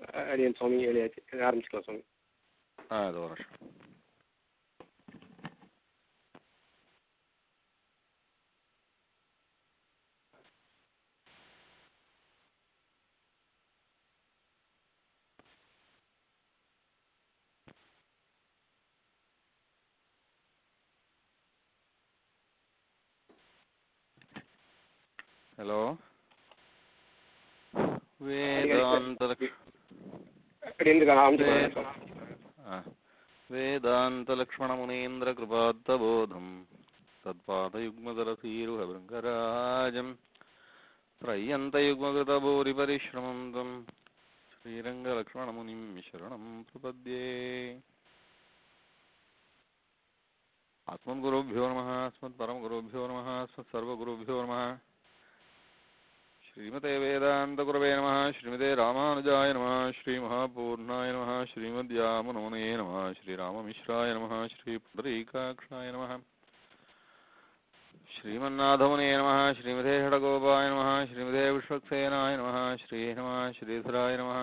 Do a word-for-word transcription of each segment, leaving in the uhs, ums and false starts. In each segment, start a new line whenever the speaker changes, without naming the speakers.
அடியன் சுவாமி எழுதியாச்சு, ஆரம்பிச்சுக்கலாம் சுவாமி.
ஆ அது ஒரு வருஷம். ஹலோ வேதாந்தலக்ஷ்மணமுனீந்திரகிருபாத்தபோதம் தத்பாதயுக்மதரசீருஹபிருங்கராஜம் त्रय्यन्तयुग्मकृतभूरिपरिश्रमं तं श्रीरङ्गलक्ष्मणमुनिं शरणं प्रपद्ये. अस्मद्गुरुभ्यो नमः, अस्मत्परमगुरुभ्यो नमः, अस्मत्सर्वगुरुभ्यो नमः. श्रीमते वेदान्तगुरवे नमः, श्रीमते रामानुजाय नमः, श्रीमहापूर्णाय नमः, श्रीमद्यामुनमुने नमः, श्रीराममिश्राय नमः, श्रीपुण्डरीकाक्षाय नमः, श्रीमन्नाथमुने नमः, श्रीमते षडगोपाय नमः, श्रीमते विश्वक्सेनाय नमः, श्री नमः श्रीधराय नमः.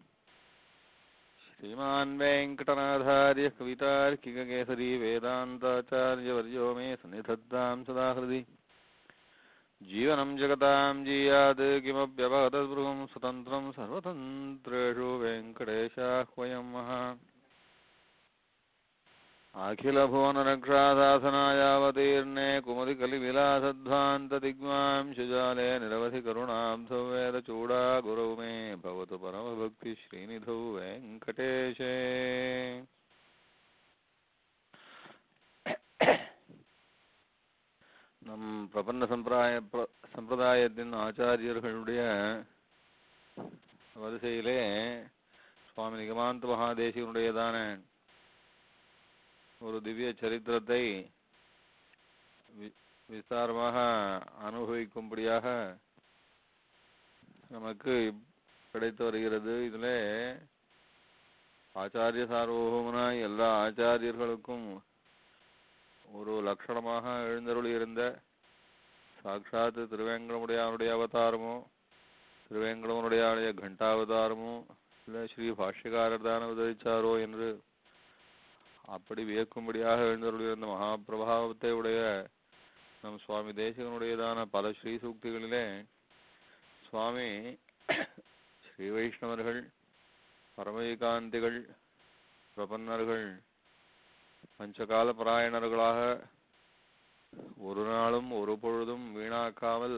श्रीमान् वेङ्कटनाथार्य कवितार्किककेसरी वेदान्ताचार्यवर्यो मे सन्निधत्तां सदा हृदि. जीवनं जगतां जीयात् किमप्यपगतद्भृगं स्वतन्त्रं सर्वतन्त्रेषु वेङ्कटेशाह्वयं महः. अखिलभुवनरक्षाशासनायावतीर्णे कुमुदिकलिविलासध्वान्तदिग्मां शुजाले निरवधिकरुणाब्धौ वेदचूडा गुरौ मे भवतु परमभक्तिश्रीनिधौ वेङ्कटेशे. நம் பிரபன்ன சம்பிரதாய சம்பிரதாயத்தின் ஆச்சாரியர்களுடைய வரிசையிலே சுவாமி நிகமாந்த மகாதேசிகனுடையதான ஒரு திவ்ய சரித்திரத்தை விஸ்தாரமாக அனுபவிக்கும்படியாக நமக்கு கிடைத்து வருகிறது. இதில் ஆச்சாரிய சார்வபௌமனாய் எல்லா ஆச்சாரியர்களுக்கும் ஒரு லட்சணமாக எழுந்தருளி இருந்த சாட்சாத் திருவேங்கடமுடையானுடைய அவதாரமோ திருவேங்கடமுடையானுடைய கண்டாவதாரமோ இல்லை ஸ்ரீ பாஷ்யக்காரர் தான் அவதரிச்சாரோ என்று அப்படி வியக்கும்படியாக எழுந்தருளி இருந்த மகாபிரபாவத்தை உடைய நம் சுவாமி தேசிகனுடையதான பல ஸ்ரீ சூக்திகளிலே சுவாமி ஸ்ரீ வைஷ்ணவர்கள் பரமவிகாந்திகள் பிரபன்னர்கள் பஞ்சகால பராயணர்களாக ஒரு நாளும் ஒரு பொழுதும் வீணாக்காமல்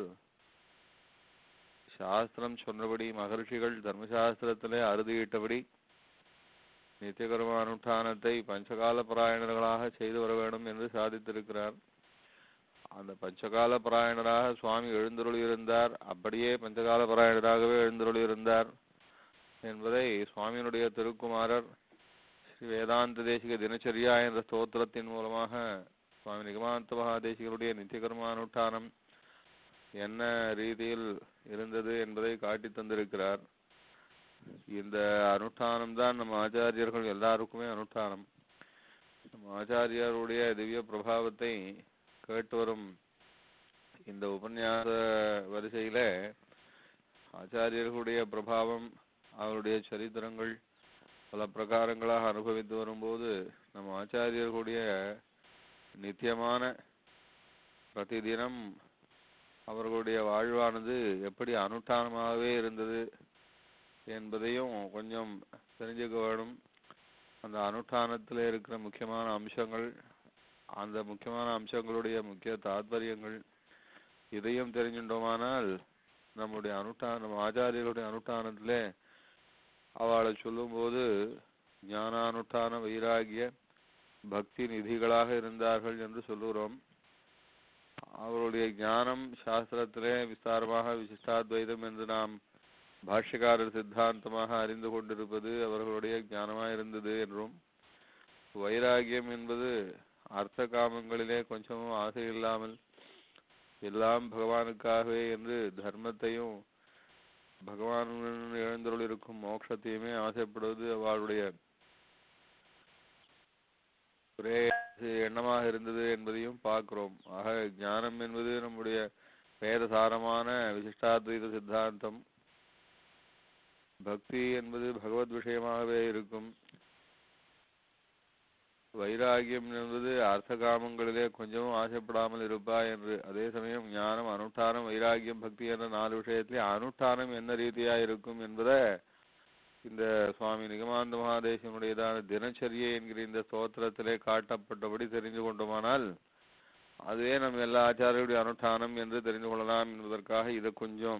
சாஸ்திரம் சொன்னபடி மகர்ஷிகள் தர்மசாஸ்திரத்திலே அறுதியிட்டபடி நித்தியகர்ம அனுஷ்டானத்தை பஞ்சகால பராயணர்களாக செய்து வர வேண்டும் என்று சாதித்திருக்கிறார். அந்த பஞ்சகால பராயணராக சுவாமி எழுந்தருளி இருந்தார். அப்படியே பஞ்சகால பராயணராகவே எழுந்தருளி இருந்தார் என்பதை சுவாமியினுடைய திருக்குமாரர் ஸ்ரீ வேதாந்த தேசிக தினச்சரியா என்ற ஸ்தோத்திரத்தின் மூலமாக சுவாமி நிகமாந்த மகாதேசிகருடைய நித்தியகர்மானுஷ்டானம் என்ன ரீதியில் இருந்தது என்பதை காட்டி தந்திருக்கிறார். இந்த அனுஷ்டானம் தான் நம்ம ஆச்சாரியர்கள் எல்லாருக்குமே அனுஷ்டானம். நம்ம ஆச்சாரியருடைய திவ்ய பிரபாவத்தை கேட்டு வரும் இந்த உபன்யாச வரிசையில ஆச்சாரியர்களுடைய பிரபாவம் அவருடைய சரித்திரங்கள் பல பிரகாரங்களாக அனுபவித்து வரும்போது நம்ம ஆச்சாரியர்களுடைய நித்தியமான பிரதிதினம் அவர்களுடைய வாழ்வானது எப்படி அனுஷ்டானமாகவே இருந்தது என்பதையும் கொஞ்சம் தெரிஞ்சுக்க வேணும். அந்த அனுஷ்டானத்தில் இருக்கிற முக்கியமான அம்சங்கள், அந்த முக்கியமான அம்சங்களுடைய முக்கிய தாத்பரியங்கள் இதையும் தெரிஞ்சுட்டோமானால் நம்முடைய அனுஷ்டான நம்ம ஆச்சாரியர்களுடைய அனுஷ்டானத்திலே அவளை சொல்லும்போது ஞானானுஷ்டான வைராகிய பக்தி நிதிகளாக இருந்தார்கள் என்று சொல்லுகிறோம். அவருடைய ஞானம் சாஸ்திரத்திலே விஸ்தாரமாக விசிஷ்டாத்வைதம் என்று நாம் பாஷ்யக்காரர் சித்தாந்தமாக அறிந்து கொண்டிருப்பது அவர்களுடைய ஞானமாக இருந்தது என்றும், வைராகியம் என்பது அர்த்த காமங்களிலே கொஞ்சமும் ஆசை இல்லாமல் எல்லாம் பகவானுக்காகவே என்று தர்மத்தையும் பகவானுடன் எழுந்தருள் இருக்கும் மோட்சத்தையுமே ஆசைப்படுவது அவளுடைய ஒரே எண்ணமாக இருந்தது என்பதையும் பார்க்கிறோம். ஆக ஞானம் என்பது நம்முடைய வேதசாரமான விசிஷ்டாத்வைத சித்தாந்தம். பக்தி என்பது பகவத் விஷயமாகவே இருக்கும். வைராகியம் என்பது அர்த்த காமங்களிலே கொஞ்சமும் ஆசைப்படாமல் இருப்பா என்று. அதே சமயம் ஞானம், அனுஷ்டானம், வைராகியம், பக்தி என்ற நாலு விஷயத்திலே அனுஷ்டானம் என்ன ரீதியா இருக்கும் என்பதை இந்த சுவாமி நிகமாந்த மகாதேசனுடையதான தினச்சரியை என்கிற இந்த ஸ்தோத்திரத்திலே காட்டப்பட்டபடி தெரிந்து கொண்டோமானால் அதுவே நம்ம எல்லா ஆச்சாரியுடைய அனுஷ்டானம் என்று தெரிந்து கொள்ளலாம் என்பதற்காக இதை கொஞ்சம்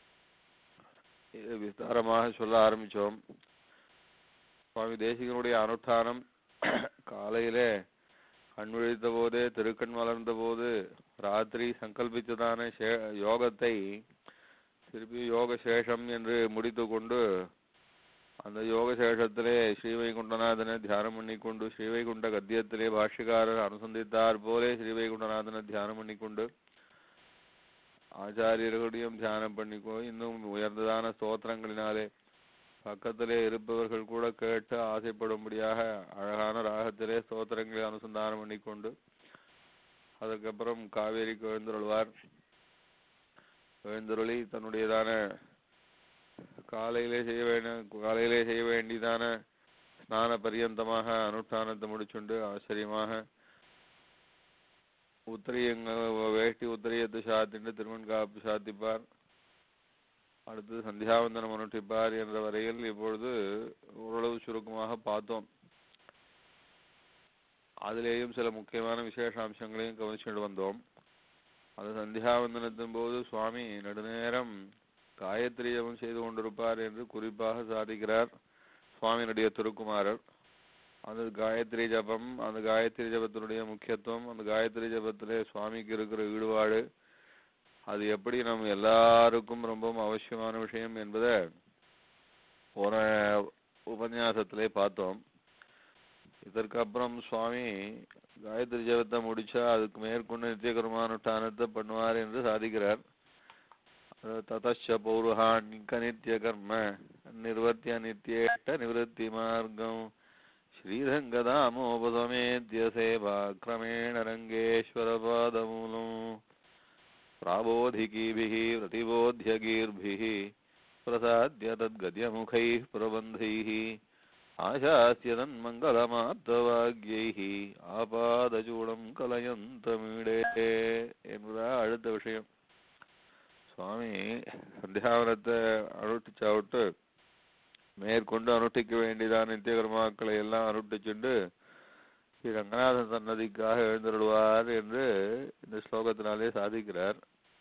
விஸ்தாரமாக சொல்ல ஆரம்பித்தோம். சுவாமி தேசிகனுடைய அனுஷ்டானம் காலையிலே கண்விழித்த போதே, திருக்கண் வளர்ந்த போது, ராத்திரி சங்கல்பித்ததான சே யோகத்தை திருப்பி யோக சேஷம் என்று முடித்து கொண்டு அந்த யோக சேஷத்திலே ஸ்ரீவைகுண்டநாதனை தியானம் பண்ணிக்கொண்டு, ஸ்ரீவைகுண்ட கத்தியத்திலே பாஷ்யக்காரர் அனுசந்தித்தார் போலே ஸ்ரீவைகுண்டநாதனை தியானம் பண்ணிக்கொண்டு ஆச்சாரியர்களையும் தியானம் பண்ணிக்கோ, இன்னும் உயர்ந்ததான ஸ்தோத்திரங்களினாலே பக்கத்திலே இருப்பவர்கள் கூட கேட்டு ஆசைப்படும்படியாக அழகான ராகத்திலே ஸ்தோத்திரங்களை அனுசந்தானம் பண்ணிக்கொண்டு அதுக்கப்புறம் காவேரிக்கு எழுந்தருள்வார். எழுந்தருளி தன்னுடையதான காலையிலே செய்ய வேண்டிய காலையிலே செய்ய வேண்டியதான ஸ்நான பரியந்தமாக அனுஷ்டானத்தை முடிச்சுண்டு ஆச்சரியமாக உத்திரியங்க வேஷ்டி உத்திரியத்தை சாத்திட்டு திருமண் காப்பு சாத்திப்பார். அடுத்து சந்தியாவந்தனம் அனுஷ்டிப்பார் என்ற வரையில் இப்பொழுது ஓரளவு சுருக்கமாக பார்த்தோம். அதிலேயும் சில முக்கியமான விசேஷ அம்சங்களையும் கவனிச்சுட்டு வந்தோம். அது சந்தியாவந்தனத்தின் போது சுவாமி நெடுநேரம் காயத்ரி ஜபம் செய்து கொண்டிருப்பார் என்று குறிப்பாக சாதிக்கிறார் சுவாமியினுடைய திருக்குமாரர். அந்த காயத்ரி ஜபம், அந்த காயத்ரி ஜபத்தினுடைய முக்கியத்துவம், அந்த காயத்ரி ஜபத்திலே சுவாமிக்கு இருக்கிற ஈடுபாடு, அது எப்படி நம்ம எல்லாருக்கும் ரொம்பவும் அவசியமான விஷயம் என்பதை ஒரு உபன்யாசத்திலே பார்த்தோம். இதற்கப்புறம் சுவாமி காயத்ரி ஜபத்தை முடிச்சா அதுக்கு மேற்கொண்டு நித்தியகர்மானுஷ்டானத்தை பண்ணுவார் என்று சாதிக்கிறார். ததச்ச பௌருஹாணிக நித்திய கர்ம நிர்வர்த்திய நித்தியேட்ட நிவத்தி மார்க்கம் ஸ்ரீரங்கதாமோபதமேத்ய சேவா கிரமேண ரங்கேஸ்வர பாதமூலம் प्राबोधिकीभिः प्रतिबोध्यगीर्भिः प्रसाद्य तद्गद्यमुखैः प्रबन्धैः आशास्य तन्मङ्गलमाप्तवाग्यैः आपादचूडं कलयन्तमीडे என்பதா அடுத்த விஷயம். சுவாமி சந்தியாவனத்தை அனுஷ்டிச்சா விட்டு மேற்கொண்டு அனுஷ்டிக்க வேண்டியதான நித்திய கர்மாக்களை எல்லாம் அனுஷ்டிச்சுண்டு ஸ்ரீ ரங்கநாதன் சன்னதிக்காக எழுந்தருள்வார் என்று இந்த ஸ்லோகத்தினாலே சாதிக்கிறார்.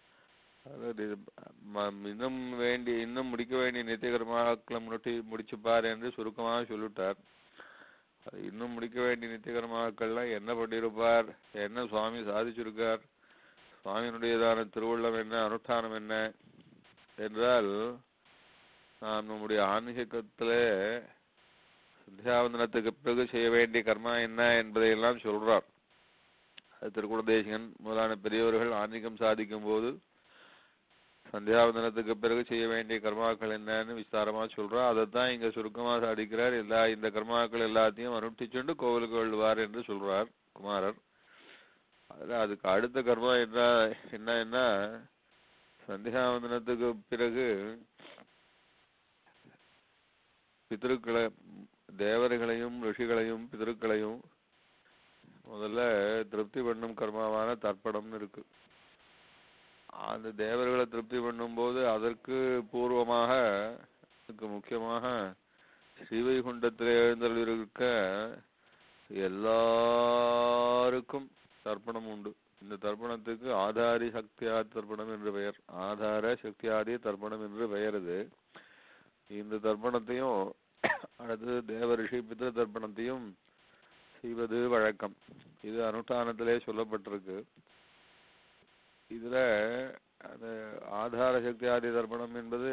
இன்னும் வேண்டி இன்னும் முடிக்க வேண்டிய நித்திய கர்மாக்களை முடி முடிச்சுப்பார் என்று சுருக்கமாக சொல்லிட்டார். இன்னும் முடிக்க வேண்டிய நித்திய கர்மாக்கள்லாம் என்ன பண்ணியிருப்பார், என்ன சுவாமி சாதிச்சிருக்கார், சுவாமியினுடையதான திருவுள்ளம் என்ன, அனுஷ்டானம் என்ன என்றால் நாம் நம்முடைய ஆன்மீகத்திலே சந்தியாவந்தனத்துக்கு பிறகு செய்ய வேண்டிய கர்மா என்ன என்பதையெல்லாம் சொல்றார். அது திருக்குடதேசிகன் முதலான பெரியவர்கள் ஆன்மீகம் சாதிக்கும் போது சந்தியாவந்தனத்துக்கு பிறகு செய்ய வேண்டிய கர்மாக்கள் என்னன்னு விஸ்தாரமா சொல்றார். அதைத்தான் இங்க சுருக்கமா சாதிக்கிறார். எல்லா இந்த கர்மாக்கள் எல்லாத்தையும் அனுஷ்டிச்சுண்டு கோவிலுக்கு எழுவார் என்று சொல்றார் குமாரர். அதுல அதுக்கு அடுத்த கர்மா என்ன என்ன என்ன சந்தியாவந்தனத்துக்கு பிறகு பித்ருக்களை, தேவர்களையும் ரிஷிகளையும் பிதர்களையும் முதல்ல திருப்தி பண்ணும் கர்மாவான தர்ப்பணம்னு இருக்கு. அந்த தேவர்களை திருப்தி பண்ணும் போது அதற்கு பூர்வமாக முக்கியமாக ஸ்ரீவைகுண்டத்திலே எழுந்தருளிருக்க எல்லாருக்கும் தர்ப்பணம் உண்டு. இந்த தர்ப்பணத்துக்கு ஆதாரி சக்தியாதி தர்ப்பணம் என்று பெயர். ஆதார சக்தியாதி தர்ப்பணம் என்று பெயர். இது இந்த தர்ப்பணத்தையும் அடுத்து தேவ ரிஷி பித்ரு தர்ப்பணத்தையும் செய்வது வழக்கம். இது அனுஷ்டானத்திலே சொல்லப்பட்டிருக்கு. இதுல அந்த ஆதார சக்தி ஆதி தர்ப்பணம் என்பது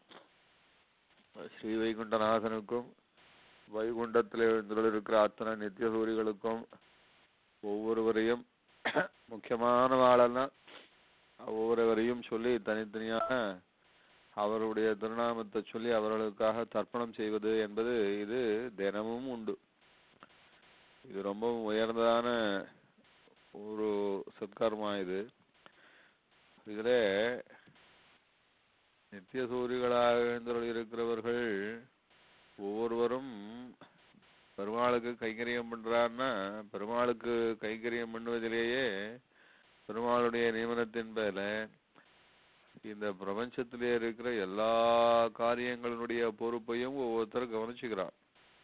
ஸ்ரீ வைகுண்டநாதனுக்கும் வைகுண்டத்திலே எழுந்திருக்கிற அத்தனை நித்திய சூரிகளுக்கும் ஒவ்வொருவரையும் முக்கியமான வாழெல்லாம் ஒவ்வொருவரையும் சொல்லி தனித்தனியாக அவருடைய திருநாமத்தை சொல்லி அவர்களுக்காக தர்ப்பணம் செய்வது என்பது இது தினமும் உண்டு. இது ரொம்ப உயர்ந்ததான ஒரு சத்கர்மா. இது இதுல நித்திய சூரிகளாக இருக்கிறவர்கள் ஒவ்வொருவரும் பெருமாளுக்கு கைங்கரியம் பண்றாருன்னா பெருமாளுக்கு கைங்கரியம் பண்ணுவதிலேயே பெருமாளுடைய நியமனத்தின் பேர இந்த பிரபஞ்சத்திலே இருக்கிற எல்லா காரியங்களுடைய பொறுப்பையும் ஒவ்வொருத்தரும் கவனிச்சுக்கிறார்.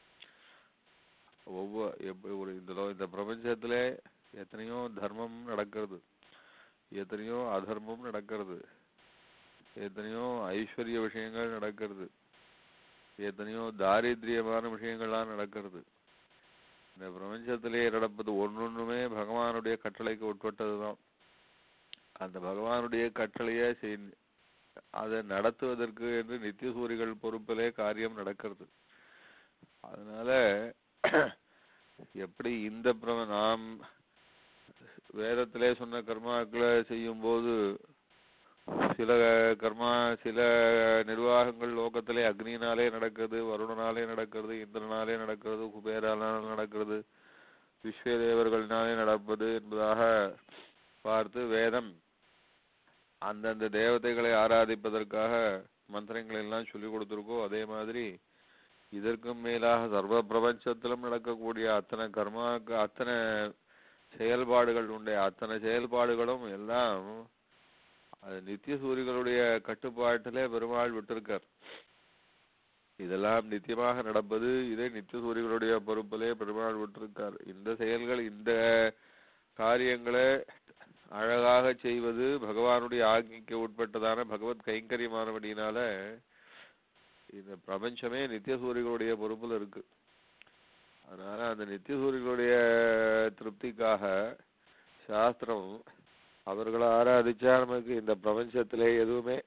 ஒவ்வொரு ஒரு இந்த பிரபஞ்சத்திலே எத்தனையோ தர்மம் நடக்கிறது, எத்தனையோ அதர்மம் நடக்கிறது, எத்தனையோ ஐஸ்வர்ய விஷயங்கள் நடக்கிறது, எத்தனையோ தாரித்ரியமான விஷயங்கள்லாம் நடக்கிறது. இந்த பிரபஞ்சத்திலே நடப்பது ஒன்னொன்றுமே பகவானுடைய கட்டளைக்கு உட்பட்டதுதான். அந்த பகவானுடைய கட்டளையை செய் அதை நடத்துவதற்கு என்று நித்திய சூரிகள் பொறுப்பிலே காரியம் நடக்கிறது. அதனால எப்படி இந்த பிர நாம் வேதத்திலே சொன்ன கர்மாக்களை செய்யும் போது சில கர்மா சில நிர்வாகங்கள் லோகத்திலே அக்னியினாலே நடக்கிறது, வருணனாலே நடக்கிறது, இந்திரனாலே நடக்கிறது, குபேராலே நடக்கிறது, விஸ்வதேவர்களினாலே நடப்பது என்பதாக பார்த்து வேதம் அந்தந்த தேவதைகளை ஆராதிப்பதற்காக மந்திரங்களை எல்லாம் சொல்லி கொடுத்திருக்கோ அதே மாதிரி இதற்கும் மேலாக சர்வ பிரபஞ்சத்திலும் நடக்கக்கூடிய அத்தனை கர்மாக்கு அத்தனை செயல்பாடுகள் உண்டு. அத்தனை செயல்பாடுகளும் எல்லாம் அது நித்திய சூரிகளுடைய கட்டுப்பாட்டிலே பெருமாள் விட்டிருக்கார். இதெல்லாம் நித்தியமாக நடப்பது இதை நித்திய சூரிகளுடைய பொறுப்பிலே பெருமாள் விட்டிருக்கார். இந்த செயல்கள் இந்த காரியங்களை அழகாக செய்வது பகவானுடைய ஆజ్ఞைக்கு உட்பட்டதான பகவத் கைங்கரியமானபடினால இந்த பிரபஞ்சமே நித்திய சூரிகளுடைய பொறுப்புல இருக்கு. அதனால அந்த நித்திய சூரிகளுடைய திருப்திக்காக சாஸ்திரம் அவர்களை ஆராதிச்சா நமக்கு இந்த பிரபஞ்சத்திலே எதுவுமே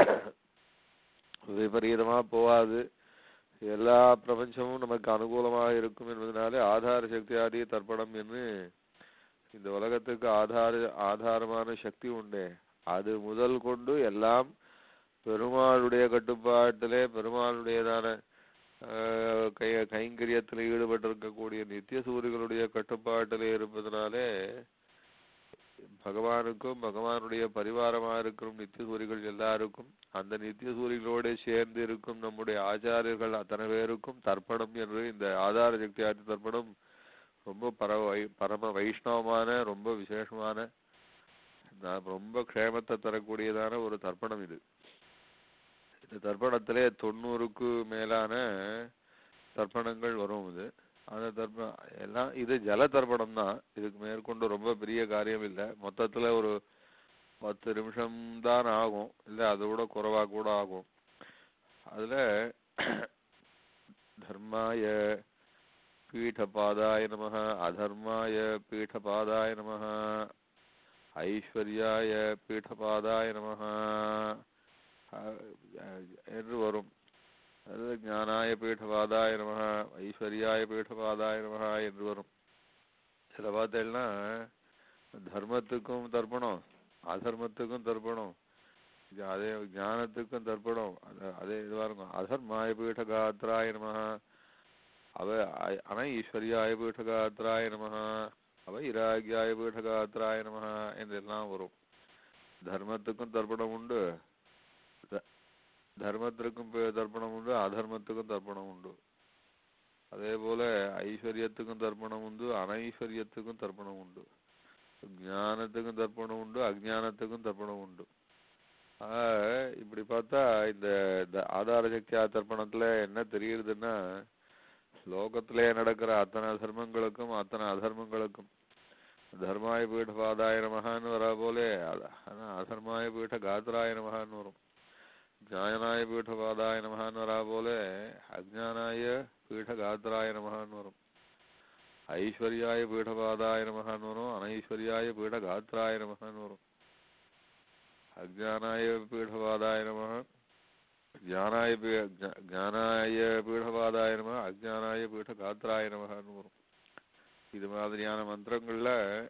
விபரீதமா போகாது, எல்லா பிரபஞ்சமும் நமக்கு அனுகூலமாக இருக்கும் என்பதனாலே ஆதார சக்தி ஆதி தர்ப்பணம் என்று இந்த உலகத்துக்கு ஆதார ஆதாரமான சக்தி உண்டே அது முதல் கொண்டு எல்லாம் பெருமாளுடைய கட்டுப்பாட்டிலே பெருமாளுடையதான கை கைங்கரியத்தில் ஈடுபட்டிருக்கக்கூடிய நித்திய சூரிகளுடைய கட்டுப்பாட்டிலே இருப்பதனாலே பகவானுக்கும் பகவானுடைய பரிவாரமாக இருக்கும் நித்திய சூரிகள் எல்லாருக்கும் அந்த நித்திய சூரிகளோடு சேர்ந்து இருக்கும் நம்முடைய ஆச்சாரியர்கள் அத்தனை பேருக்கும் தர்ப்பணம் என்று இந்த ஆதார சக்தி ஆதி தர்ப்பணம் ரொம்ப பர பரம வைஷ்ணவமான ரொம்ப விசேஷமான ரொம்ப க்ஷேமத்தை தரக்கூடியதான ஒரு தர்ப்பணம் இது. இந்த தர்ப்பணத்திலே தொண்ணூறுக்கு மேலான தர்ப்பணங்கள் வரும். இது அந்த தர்ப்பணம் எல்லாம் இது ஜல தர்ப்பணம் தான். இதுக்கு மேற்கொண்டு ரொம்ப பெரிய காரியம் இல்லை. மொத்தத்துல ஒரு பத்து நிமிஷம் தான் ஆகும், இல்லை அதை விட குறைவா கூட ஆகும். அதுல தர்மாய பீఠபாதாய நமஹ, அதர்மாய பீఠபாதாய நமஹ, ஐஸ்வர்யாய பீఠபாதாய நமஹ என்று வரும். அது ஞானாய பீఠபாதாய நமஹ, ஐஸ்வர்யாய பீഠபாதாய நமஹ என்று வரும். சில பார்த்தேன்னா தர்மத்துக்கும் தர்ப்பணம், அதர்மத்துக்கும் தர்ப்பணம், அதே ஞானத்துக்கும் தர்ப்பணம். அதே இதுவா இருக்கும். அதர்மாய பீఠகாத்ராய நமஹ, அவ அனைஸ்வர்யாய பீఠகாத்ராய நமஹ, அவைராக்யாய பீഠகாத்ராய நமஹ என்றெல்லாம் வரும். தர்மத்துக்கும் தர்ப்பணம் உண்டு, தர்மத்திற்கும் தர்ப்பணம் உண்டு, அதர்மத்துக்கும் தர்ப்பணம் உண்டு. அதே போல ஐஸ்வர்யத்துக்கும் தர்ப்பணம் உண்டு, அனைஸ்வர்யத்துக்கும் தர்ப்பணம் உண்டு. ஞானத்துக்கும் தர்ப்பணம் உண்டு, அஜ்ஞானத்துக்கும் தர்ப்பணம் உண்டு. ஆஹ் இப்படி பார்த்தா இந்த ஆதார சக்தி தர்ப்பணத்துல என்ன தெரியுதுன்னா லோகத்திலே நடக்கிற அத்தனை தர்மங்களுக்கும் அத்தனை அதர்மங்களுக்கும் தர்மாய பீഠபாதாய நமஹான்னு வரா போலே அதர்மாய பீఠ காத்ராய நமஹான்னு வரும். ஞானாய பீഠபாதாய நமஹான்னு வரா போலே அஜ்ஞானாய பீఠ காத்ராய நமஹான்னு வரும். ஐஸ்வர்யாய பீഠபாதாய நமஹான்னு வரும், அனைஸ்வர்யாய பீఠ காத்ராய நமஹான்னு வரும். அஜ்ஞானாய பீഠபாதாய நமஹ, ஞானாய ஞானாய பீഠபாதாய நமஹ, அஜ்ஞானாய பீఠ காத்ராய நமஹான்னு வரும். இது மாதிரியான மந்திரங்கள்ல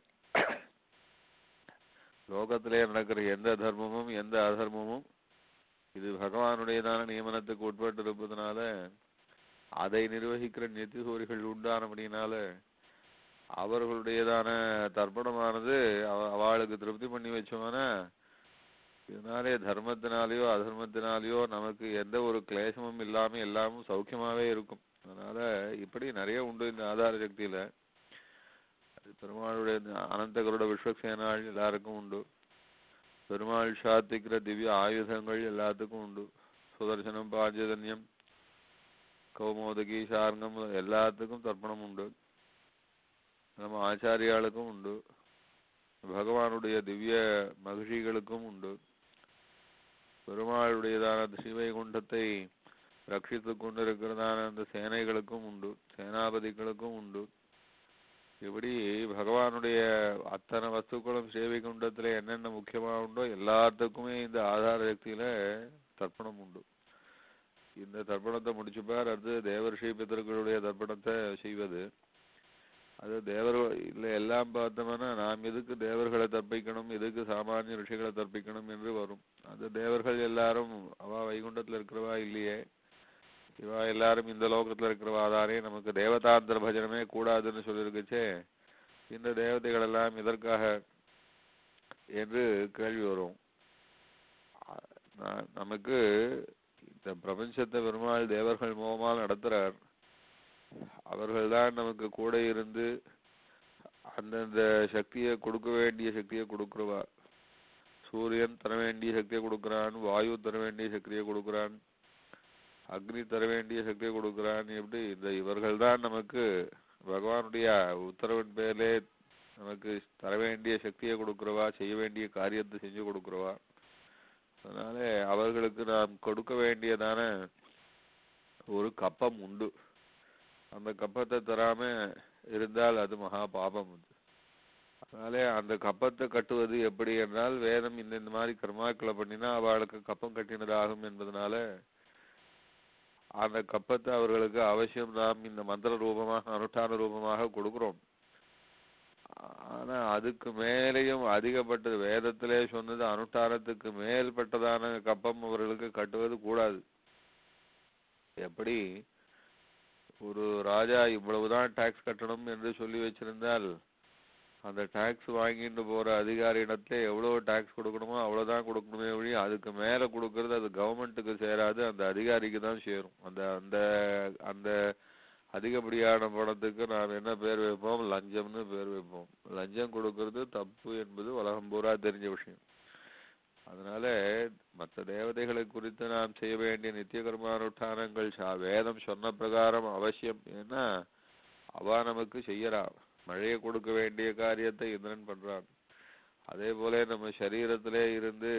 லோகத்திலே நடக்கிற எந்த தர்மமும் எந்த அதர்மமும் இது பகவானுடையதான நியமனத்துக்கு உட்பட்டு இருப்பதனால அதை நிர்வகிக்கிற நித்திய சூரிகள் உண்டானபடினால அவர்களுடையதான தர்ப்பணமானது அவளுக்கு திருப்தி பண்ணி வச்சோம்னா இதனாலே தர்மத்தினாலேயோ அதர்மத்தினாலேயோ நமக்கு எந்த ஒரு கிளேசமும் இல்லாம எல்லாமும் சௌக்கியமாவே இருக்கும். அதனால இப்படி நிறைய உண்டு இந்த ஆதார சக்தியில. பெருமாளுடைய அனந்தகருட விஸ்வக்சேனாள் எல்லாருக்கும் உண்டு. பெருமாள் சாத்திக்கிற திவ்ய ஆயுதங்கள் எல்லாத்துக்கும் உண்டு. சுதர்சனம், பாஞ்சஜன்யம், கௌமோதகி, சார்ங்கம் எல்லாத்துக்கும் தர்ப்பணம் உண்டு. நம்ம ஆச்சாரியாளுக்கும் உண்டு. பகவானுடைய திவ்ய மகிழ்ச்சிகளுக்கும் உண்டு. பெருமாளுடையதான ஸ்ரீவைகுண்டத்தை ரட்சித்து கொண்டிருக்கிறதான அந்த சேனைகளுக்கும் உண்டு, சேனாபதிகளுக்கும் உண்டு. இப்படி பகவானுடைய அத்தனை வஸ்துக்களும் ஸ்ரீவைகுண்டத்துல என்னென்ன முக்கியமா உண்டோ எல்லாத்துக்குமே இந்த ஆதார சக்தியில தர்ப்பணம் உண்டு. இந்த தர்ப்பணத்தை முடிச்சுப்பார். அது தேவர்ஷி பிதர்களுடைய தர்ப்பணத்தை செய்வது. அது தேவர் இல்லை எல்லாம் பார்த்தோம்னா நாம் எதுக்கு தேவர்களை தர்ப்பிக்கணும், எதுக்கு சாமானிய ரிஷிகளை தர்ப்பிக்கணும் என்று வரும். அது தேவர்கள் எல்லாரும் அவா வைகுண்டத்துல இருக்கிறவா இல்லையே, இவா எல்லாரும் இந்த லோகத்துல இருக்கிறவா தானே, நமக்கு தேவதாந்திர பஜனமே கூடாதுன்னு சொல்லியிருக்குச்சே, இந்த தேவதைகள் எல்லாம் இதற்காக என்று கேள்வி வரும். நமக்கு இந்த பிரபஞ்சத்தை பெருமாள் தேவர்கள் மூலமாக நடத்துறார். அவர்கள்தான் நமக்கு கூட இருந்து அந்தந்த சக்தியை கொடுக்க வேண்டிய சக்தியை கொடுக்குறவா. சூரியன் தர வேண்டிய சக்தியை கொடுக்குறான், வாயு தர வேண்டிய சக்தியை கொடுக்குறான், அக்னி தர வேண்டிய சக்தியை கொடுக்குறான். எப்படி இந்த இவர்கள் தான் நமக்கு பகவானுடைய உத்தரவின் பேரிலே நமக்கு தர வேண்டிய சக்தியை கொடுக்குறவா, செய்ய வேண்டிய காரியத்தை செஞ்சு கொடுக்குறவா. அதனால அவர்களுக்கு நாம் கொடுக்க வேண்டியதான ஒரு கப்பம் உண்டு. அந்த கப்பத்தை தராம இருந்தால் அது மகா பாபம். அதனாலே அந்த கப்பத்தை கட்டுவது எப்படி என்றால், வேதம் இந்த இந்த மாதிரி கர்மாக்களை பண்ணினா அவளுக்கு கப்பம் கட்டினதாகும் என்பதனால அந்த கப்பத்தை அவர்களுக்கு அவசியம் நாம் இந்த மந்திர ரூபமாக அனுஷ்டான ரூபமாக கொடுக்கிறோம். ஆனா அதுக்கு மேலேயும் அதிகப்பட்டது வேதத்திலே சொன்னது அனுஷ்டானத்துக்கு மேல்பட்டதான கப்பம் அவர்களுக்கு கட்டுவது கூடாது. எப்படி ஒரு ராஜா இவ்வளவுதான் டாக்ஸ் கட்டணும் என்று சொல்லி வச்சிருந்தால் அந்த டாக்ஸ் வாங்கிட்டு போற அதிகாரி இடத்துல எவ்வளவு டாக்ஸ் கொடுக்கணுமோ அவ்வளவுதான் கொடுக்கணுமே ஒழி அதுக்கு மேல கொடுக்கறது அது கவர்மெண்ட்டுக்கு சேராது, அந்த அதிகாரிக்கு தான் சேரும். அந்த அந்த அந்த அதிகப்படியான பணத்துக்கு நாம் என்ன பேர் வைப்போம், லஞ்சம்னு பேர் வைப்போம். லஞ்சம் கொடுக்கறது தப்பு என்பது உலகம் பூரா தெரிஞ்ச விஷயம். அதனால மற்ற தேவதைகளை குறித்து நாம் செய்ய வேண்டிய நித்திய கர்மானுஷ்டானங்கள் வேதம் சொன்ன பிரகாரம் அவசியம். ஏன்னா அவ நமக்கு செய்யறா. மழையை கொடுக்க வேண்டிய காரியத்தை இந்திரன் பண்றான். அதே போல நம்ம சரீரத்திலே இருந்து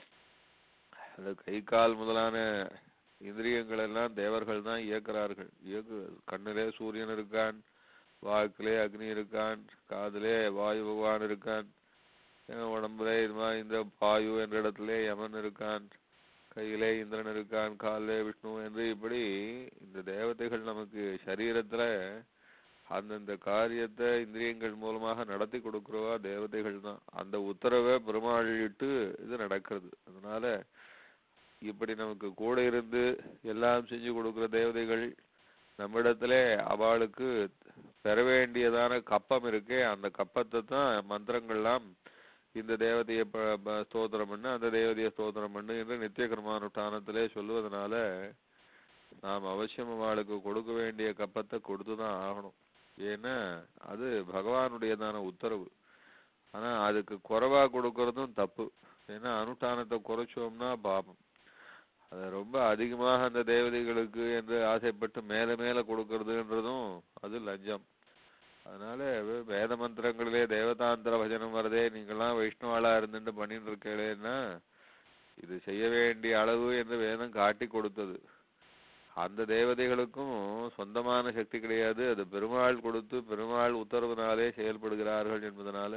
அந்த கை கால் முதலான இந்திரியங்கள் எல்லாம் தேவர்கள் தான் இயக்குறார்கள். இயக்கு கண்ணிலே சூரியன் இருக்கான், வாக்கிலே அக்னி இருக்கான், காதிலே வாயு பகவான் இருக்கான், உடம்புல இது மாதிரி இந்த பாயு என்ற இடத்திலே யமன் இருக்கான், கையிலே இந்திரன் இருக்கான், காலிலே விஷ்ணு என்று இப்படி இந்த தேவதைகள் நமக்கு சரீரத்துல அந்தந்த காரியத்தை இந்திரியங்கள் மூலமாக நடத்தி கொடுக்கிறவா தேவதைகள் தான். அந்த உத்தரவை பெருமாளிட்டு இது நடக்கிறது. அதனால இப்படி நமக்கு கூட இருந்து எல்லாம் செஞ்சு கொடுக்கிற தேவதைகள் நம்மிடத்துல அவளுக்கு பெற வேண்டியதான கப்பம் இருக்கே, அந்த கப்பத்தை தான் மந்திரங்கள்லாம் இந்த தேவதையை ஸ்தோத்திரம் பண்ணு அந்த தேவதையை ஸ்தோத்திரம் பண்ணு என்று நித்திய கர்மானுஷ்டானத்திலே சொல்லுவதனால நாம் அவசியம் அவளுக்கு கொடுக்க வேண்டிய கப்பத்தை கொடுத்துதான் ஆகணும். ஏன்னா அது பகவானுடையதான உத்தரவு. ஆனா அதுக்கு குறைவா கொடுக்கறதும் தப்பு. ஏன்னா அனுஷ்டானத்தை குறைச்சோம்னா பாபம். அது ரொம்ப அதிகமாக அந்த தேவதைகளுக்கு என்று ஆசைப்பட்டு மேல மேல கொடுக்கறதுன்றதும் அது லஞ்சம். அதனால வேத மந்திரங்களிலே தேவதாந்திர பஜனம் வரதே, நீங்கள்லாம் வைஷ்ணவாளா இருந்துட்டு பண்ணிட்டு இருக்கேன்னா இது செய்ய வேண்டிய அளவு என்று வேதம் காட்டி கொடுத்தது. அந்த தேவதைகளுக்கும் சொந்தமான சக்தி கிடையாது, அது பெருமாள் கொடுத்து பெருமாள் உத்தரவுனாலே செயல்படுகிறார்கள் என்பதனால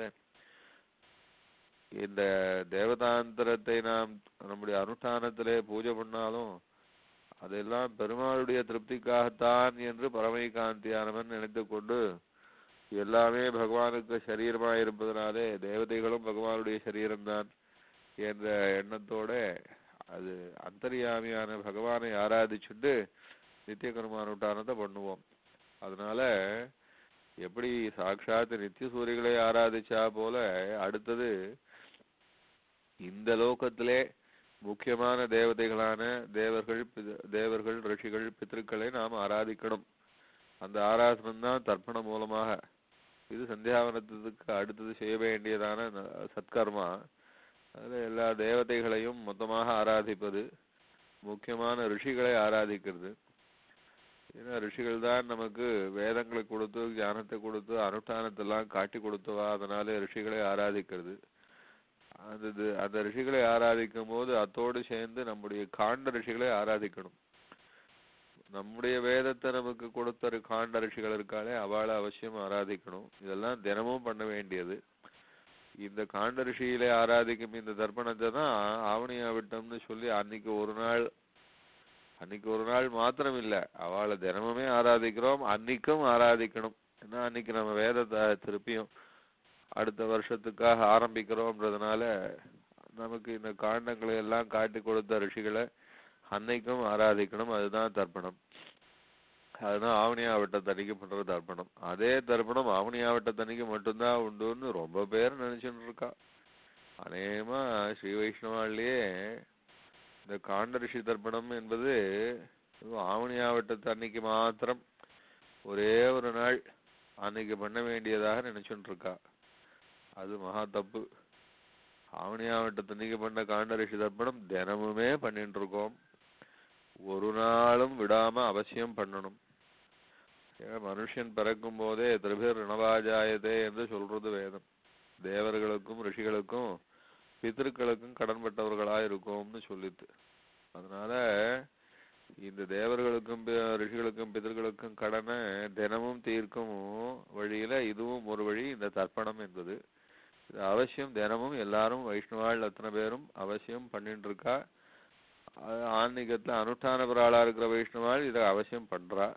இந்த தேவதாந்திரத்தை நாம் நம்முடைய அனுஷ்டானத்திலே பூஜை பண்ணாலும் அதெல்லாம் பெருமாளுடைய திருப்திக்காகத்தான் என்று பரமை காந்தியானவன் நினைத்து கொண்டு எல்லாமே பகவானுக்கு சரீரமாக இருப்பதனாலே தேவதைகளும் பகவானுடைய சரீரம்தான் என்ற எண்ணத்தோட அது அந்தர்யாமியான பகவானை ஆராதிச்சுட்டு நித்திய கர்மானுஷ்டானத்தை பண்ணுவோம். அதனால எப்படி சாட்சாத் நித்திய சூரிகளை ஆராதிச்சா போல அடுத்தது இந்த லோகத்திலே முக்கியமான தேவதைகளான தேவர்கள் தேவர்கள் ரிஷிகள் பித்ருக்களை நாம் ஆராதிக்கணும். அந்த ஆராதனம் தான் தர்ப்பணம் மூலமாக. இது சந்தியாவனத்துக்கு அடுத்தது செய்ய வேண்டியதான சத்கர்மா. அதில் எல்லா தேவதைகளையும் மொத்தமாக ஆராதிப்பது, முக்கியமான ரிஷிகளை ஆராதிக்கிறது. ஏன்னா ரிஷிகள் தான் நமக்கு வேதங்களை கொடுத்து ஞானத்தை கொடுத்து அனுஷ்டானத்தெல்லாம் காட்டி கொடுத்தவா. அதனால ரிஷிகளை ஆராதிக்கிறது. அது அந்த ரிஷிகளை ஆராதிக்கும் போது அத்தோடு சேர்ந்து நம்முடைய காண்ட ரிஷிகளை ஆராதிக்கணும். நம்முடைய வேதத்தை நமக்கு கொடுத்த காண்ட ரிஷிகள் இருக்காளே அவளை அவசியம் ஆராதிக்கணும். இதெல்லாம் தினமும் பண்ண வேண்டியது. இந்த காண்ட ரிஷியிலே ஆராதிக்கும் இந்த தர்ப்பணத்தை தான் ஆவணியா விட்டம்னு சொல்லி அன்னைக்கு ஒரு நாள் அன்னைக்கு ஒரு நாள் மாத்திரம் இல்லை, அவளை தினமுமே ஆராதிக்கிறோம். அன்னைக்கும் ஆராதிக்கணும். ஏன்னா அன்னைக்கு நம்ம வேதத்தை திருப்பியும் அடுத்த வருஷத்துக்காக ஆரம்பிக்கிறோம்ன்றதுனால நமக்கு இந்த காண்டங்களை எல்லாம் காட்டி கொடுத்த ரிஷிகளை அன்னைக்கும் ஆராதிக்கணும். அதுதான் தர்ப்பணம். அதுதான் ஆவணியாவட்ட தண்ணிக்கு பண்ற தர்ப்பணம். அதே தர்ப்பணம் ஆவணியாவட்ட தண்ணிக்கு மட்டும்தான் உண்டுன்னு ரொம்ப பேர் நினைச்சுட்டு இருக்கா. அநேகமா ஸ்ரீ வைஷ்ணவாலேயே இந்த காண்ட ரிஷி தர்ப்பணம் என்பது ஆவணியாவட்ட அன்னைக்கு மாத்திரம் ஒரே ஒரு நாள் அன்னைக்கு பண்ண வேண்டியதாக நினைச்சுட்டு இருக்கா. அது மகா தப்பு. ஆவணியாவட்டத்தன்னைக்கு பண்ண காண்ட ரிஷி தர்ப்பணம் தினமுமே பண்ணிட்டு இருக்கோம். ஒரு நாளும் விடாம அவசியம் பண்ணணும். மனுஷன் பிறக்கும் போதே திரிபிர் ரிணவாஜாயதே என்று சொல்றது வேதம். தேவர்களுக்கும் ரிஷிகளுக்கும் பித்திருக்களுக்கும் கடன்பட்டவர்களா இருக்கும்னு சொல்லித்து. அதனால இந்த தேவர்களுக்கும் ரிஷிகளுக்கும் பிதர்களுக்கும் கடனை தினமும் தீர்க்கும் வழியில இதுவும் ஒரு வழி, இந்த தர்ப்பணம் என்பது. இது அவசியம் தினமும் எல்லாரும் வைஷ்ணவாள் அத்தனை பேரும் அவசியம் பண்ணிட்டு இருக்கா. ஆன்மீகத்துல அனுஷ்டான பிராளா இருக்கிற வைஷ்ணவாள் இதை அவசியம் பண்றா.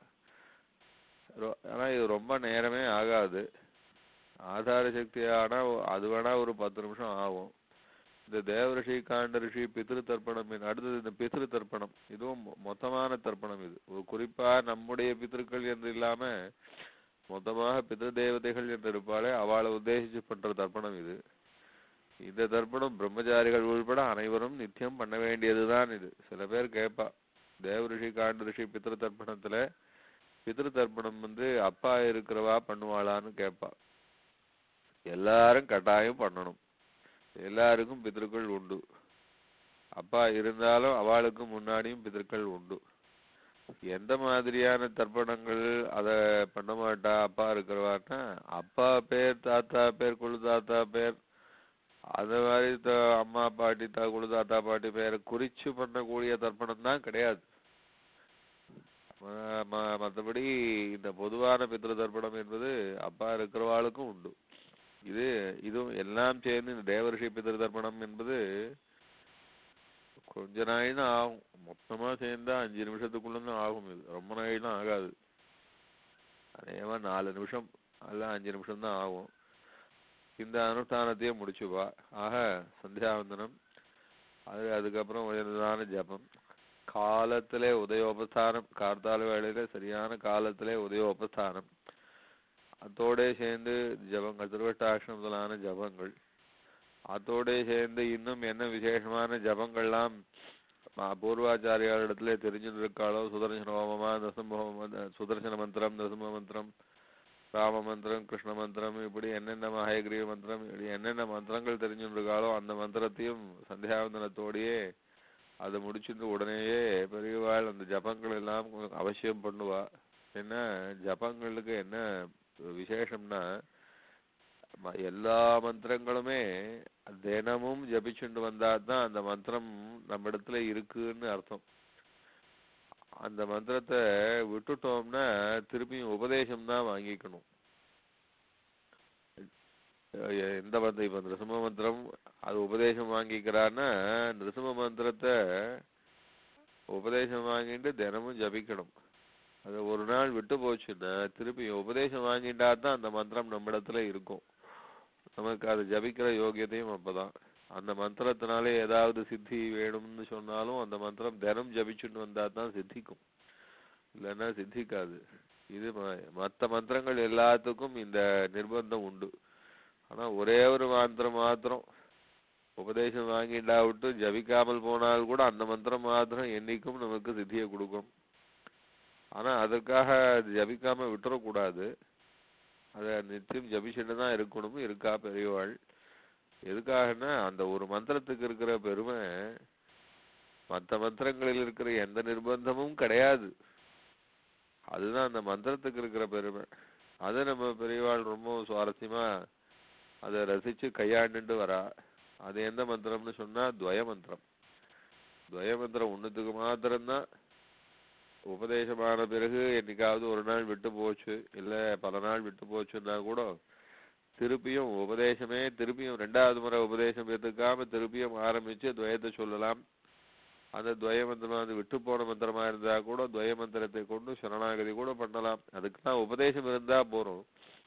ஆனா இது ரொம்ப நேரமே ஆகாது. ஆதார சக்தியானா அது வேணா ஒரு பத்து நிமிஷம் ஆகும். இந்த தேவரிஷி காண்ட ரிஷி பித்ரு தர்ப்பணம், அடுத்தது இந்த பித்ரு தர்ப்பணம், இதுவும் மொத்தமான தர்ப்பணம். இது ஒரு குறிப்பா நம்முடைய பித்ருக்கள் என்று இல்லாம மொத்தமாக பித்ரு தேவதைகள் என்று இருப்பாளே அவளை உத்தேசிச்சு பண்ற தர்ப்பணம் இது. இந்த தர்ப்பணம் பிரம்மச்சாரிகள் உள்பட அனைவரும் நித்தியம் பண்ண வேண்டியதுதான். இது சில பேர் கேட்பா, தேவரிஷி காண்ட ரிஷி பித்ரு தர்ப்பணத்துல பித்ரு தர்ப்பணம் வந்து அப்பா இருக்கிறவா பண்ணுவாளான்னு கேட்பா. எல்லாரும் கட்டாயம் பண்ணணும். எல்லாருக்கும் பித்ருக்கள் உண்டு. அப்பா இருந்தாலும் அவளுக்கு முன்னாடியும் பித்ருக்கள் உண்டு. எந்த மாதிரியான தர்ப்பணங்கள் அதை பண்ண மாட்டா அப்பா இருக்கிறவான்னா, அப்பா பேர் தாத்தா பேர் குழு தாத்தா பேர் அந்த மாதிரி அம்மா பாட்டி தா குழு தாத்தா பாட்டி பேரை குறிச்சு பண்ணக்கூடிய தர்ப்பணம் தான் கிடையாது. மற்றபடி இந்த பொதுவான பித்ரு தர்ப்பணம் என்பது அப்பா இருக்கிறவாளுக்கும் உண்டு. இது இதுவும் எல்லாம் சேர்ந்து இந்த தேவரிஷி பித்ரு தர்ப்பணம் என்பது கொஞ்ச நாள் தான் ஆகும். மொத்தமா சேர்ந்தா அஞ்சு நிமிஷத்துக்குள்ளதான் ஆகும். இது ரொம்ப நாள் தான் ஆகாது. அதேமா நாலு நிமிஷம் அல்ல அஞ்சு நிமிஷம் தான் ஆகும். இந்த அனுஷ்டானத்தையே முடிச்சுப்பா. ஆக சந்தியாவந்தனம், அது அதுக்கப்புறம் உயர்ந்ததான ஜபம், காலத்திலே உதயோபஸ்தானம், கார்த்தால வேளையில சரியான காலத்திலே உதயோபஸ்தானம், அதோட சேர்ந்து ஜபங்கள், திருவட்டாட்சம் முதலான ஜபங்கள், அதோட சேர்ந்து இன்னும் என்ன விசேஷமான ஜபங்கள்லாம் பூர்வாச்சாரியாரிடத்துல தெரிஞ்சுட்டு இருக்காளோ, சுதர்சன ஹோமமா, நரசிம்ம சுதர்சன மந்திரம், நரசிம்ம மந்திரம், ராம மந்திரம், கிருஷ்ண மந்திரம், இப்படி என்னென்ன மகாயகிரீவ மந்திரம், இப்படி என்னென்ன மந்திரங்கள் தெரிஞ்சுட்டு இருக்காளோ அந்த மந்திரத்தையும் சந்தியாவந்தனத்தோடையே அதை முடிச்சுட்டு உடனேயே பெரியவாள் அந்த ஜபங்கள் எல்லாம் அவசியம் பண்ணுவா. என்ன ஜபங்களுக்கு என்ன விசேஷம்னா, எல்லா மந்திரங்களுமே தினமும் ஜபிச்சுட்டு வந்தா தான் அந்த மந்திரம் நம்ம இடத்துல இருக்குன்னு அர்த்தம். அந்த மந்திரத்தை விட்டுட்டோம்னா திருப்பியும் உபதேசம் தான் வாங்கிக்கணும். எந்த மந்திரம் இப்ப நிருசிம்ம மந்திரம் அது உபதேசம் வாங்கிக்கிறான்னா, நிருசிம்ம மந்திரத்தை உபதேசம் வாங்கிட்டு தினமும் ஜபிக்கணும். அது ஒரு நாள் விட்டு போச்சுன்னா திருப்பி உபதேசம் வாங்கிட்டா தான் அந்த மந்திரம் நம்ம இடத்துல இருக்கும். நமக்கு அது ஜபிக்கிற யோகியத்தையும் அப்பதான். அந்த மந்திரத்தினாலே ஏதாவது சித்தி வேணும்னு சொன்னாலும் அந்த மந்திரம் தினம் ஜபிச்சுட்டு வந்தா தான் சித்திக்கும், இல்லைன்னா சித்திக்காது. இது மற்ற மந்திரங்கள் எல்லாத்துக்கும் இந்த நிர்பந்தம் உண்டு. ஆனா ஒரே ஒரு மந்திரம் மாத்திரம் உபதேசம் வாங்கிண்டா விட்டு ஜபிக்காமல் போனால் கூட அந்த மந்திரம் மாத்திரம் என்னைக்கும் நமக்கு சித்தியை கொடுக்கும். ஆனா அதற்காக ஜபிக்காம விட்டுறக்கூடாது. அதை நித்தியம் ஜபிச்சுட்டு தான் இருக்கணும் இருக்கா பெரியவாள். எதுக்காகனா அந்த ஒரு மந்திரத்துக்கு இருக்கிற பெருமை மற்ற மந்திரங்களில் இருக்கிற எந்த நிர்பந்தமும் கிடையாது. அதுதான் அந்த மந்திரத்துக்கு இருக்கிற பெருமை. அதை நம்ம பெரியவாள் ரொம்ப சுவாரஸ்யமா அதை ரசிச்சு கையாண்டுட்டு வரா. அது எந்த மந்திரம்னு சொன்னா துவய மந்திரம். துவய மந்திரம் ஒண்ணுத்துக்கு மாத்திரம்தான் உபதேசமான பிறகு என்னைக்காவது ஒரு நாள் விட்டு போச்சு இல்ல பல நாள் விட்டு போச்சுன்னா கூட திருப்பியும் உபதேசமே திருப்பியும் ரெண்டாவது முறை உபதேசம் எடுத்துக்காம திருப்பியும் ஆரம்பிச்சு துவயத்தை சொல்லலாம். அந்த துவய மந்திரமா அது விட்டு போன மந்திரமா இருந்தா கூட துவய மந்திரத்தை கொண்டு சரணாகதி கூட பண்ணலாம். அதுக்குதான் உபதேசம் இருந்தா போறோம்.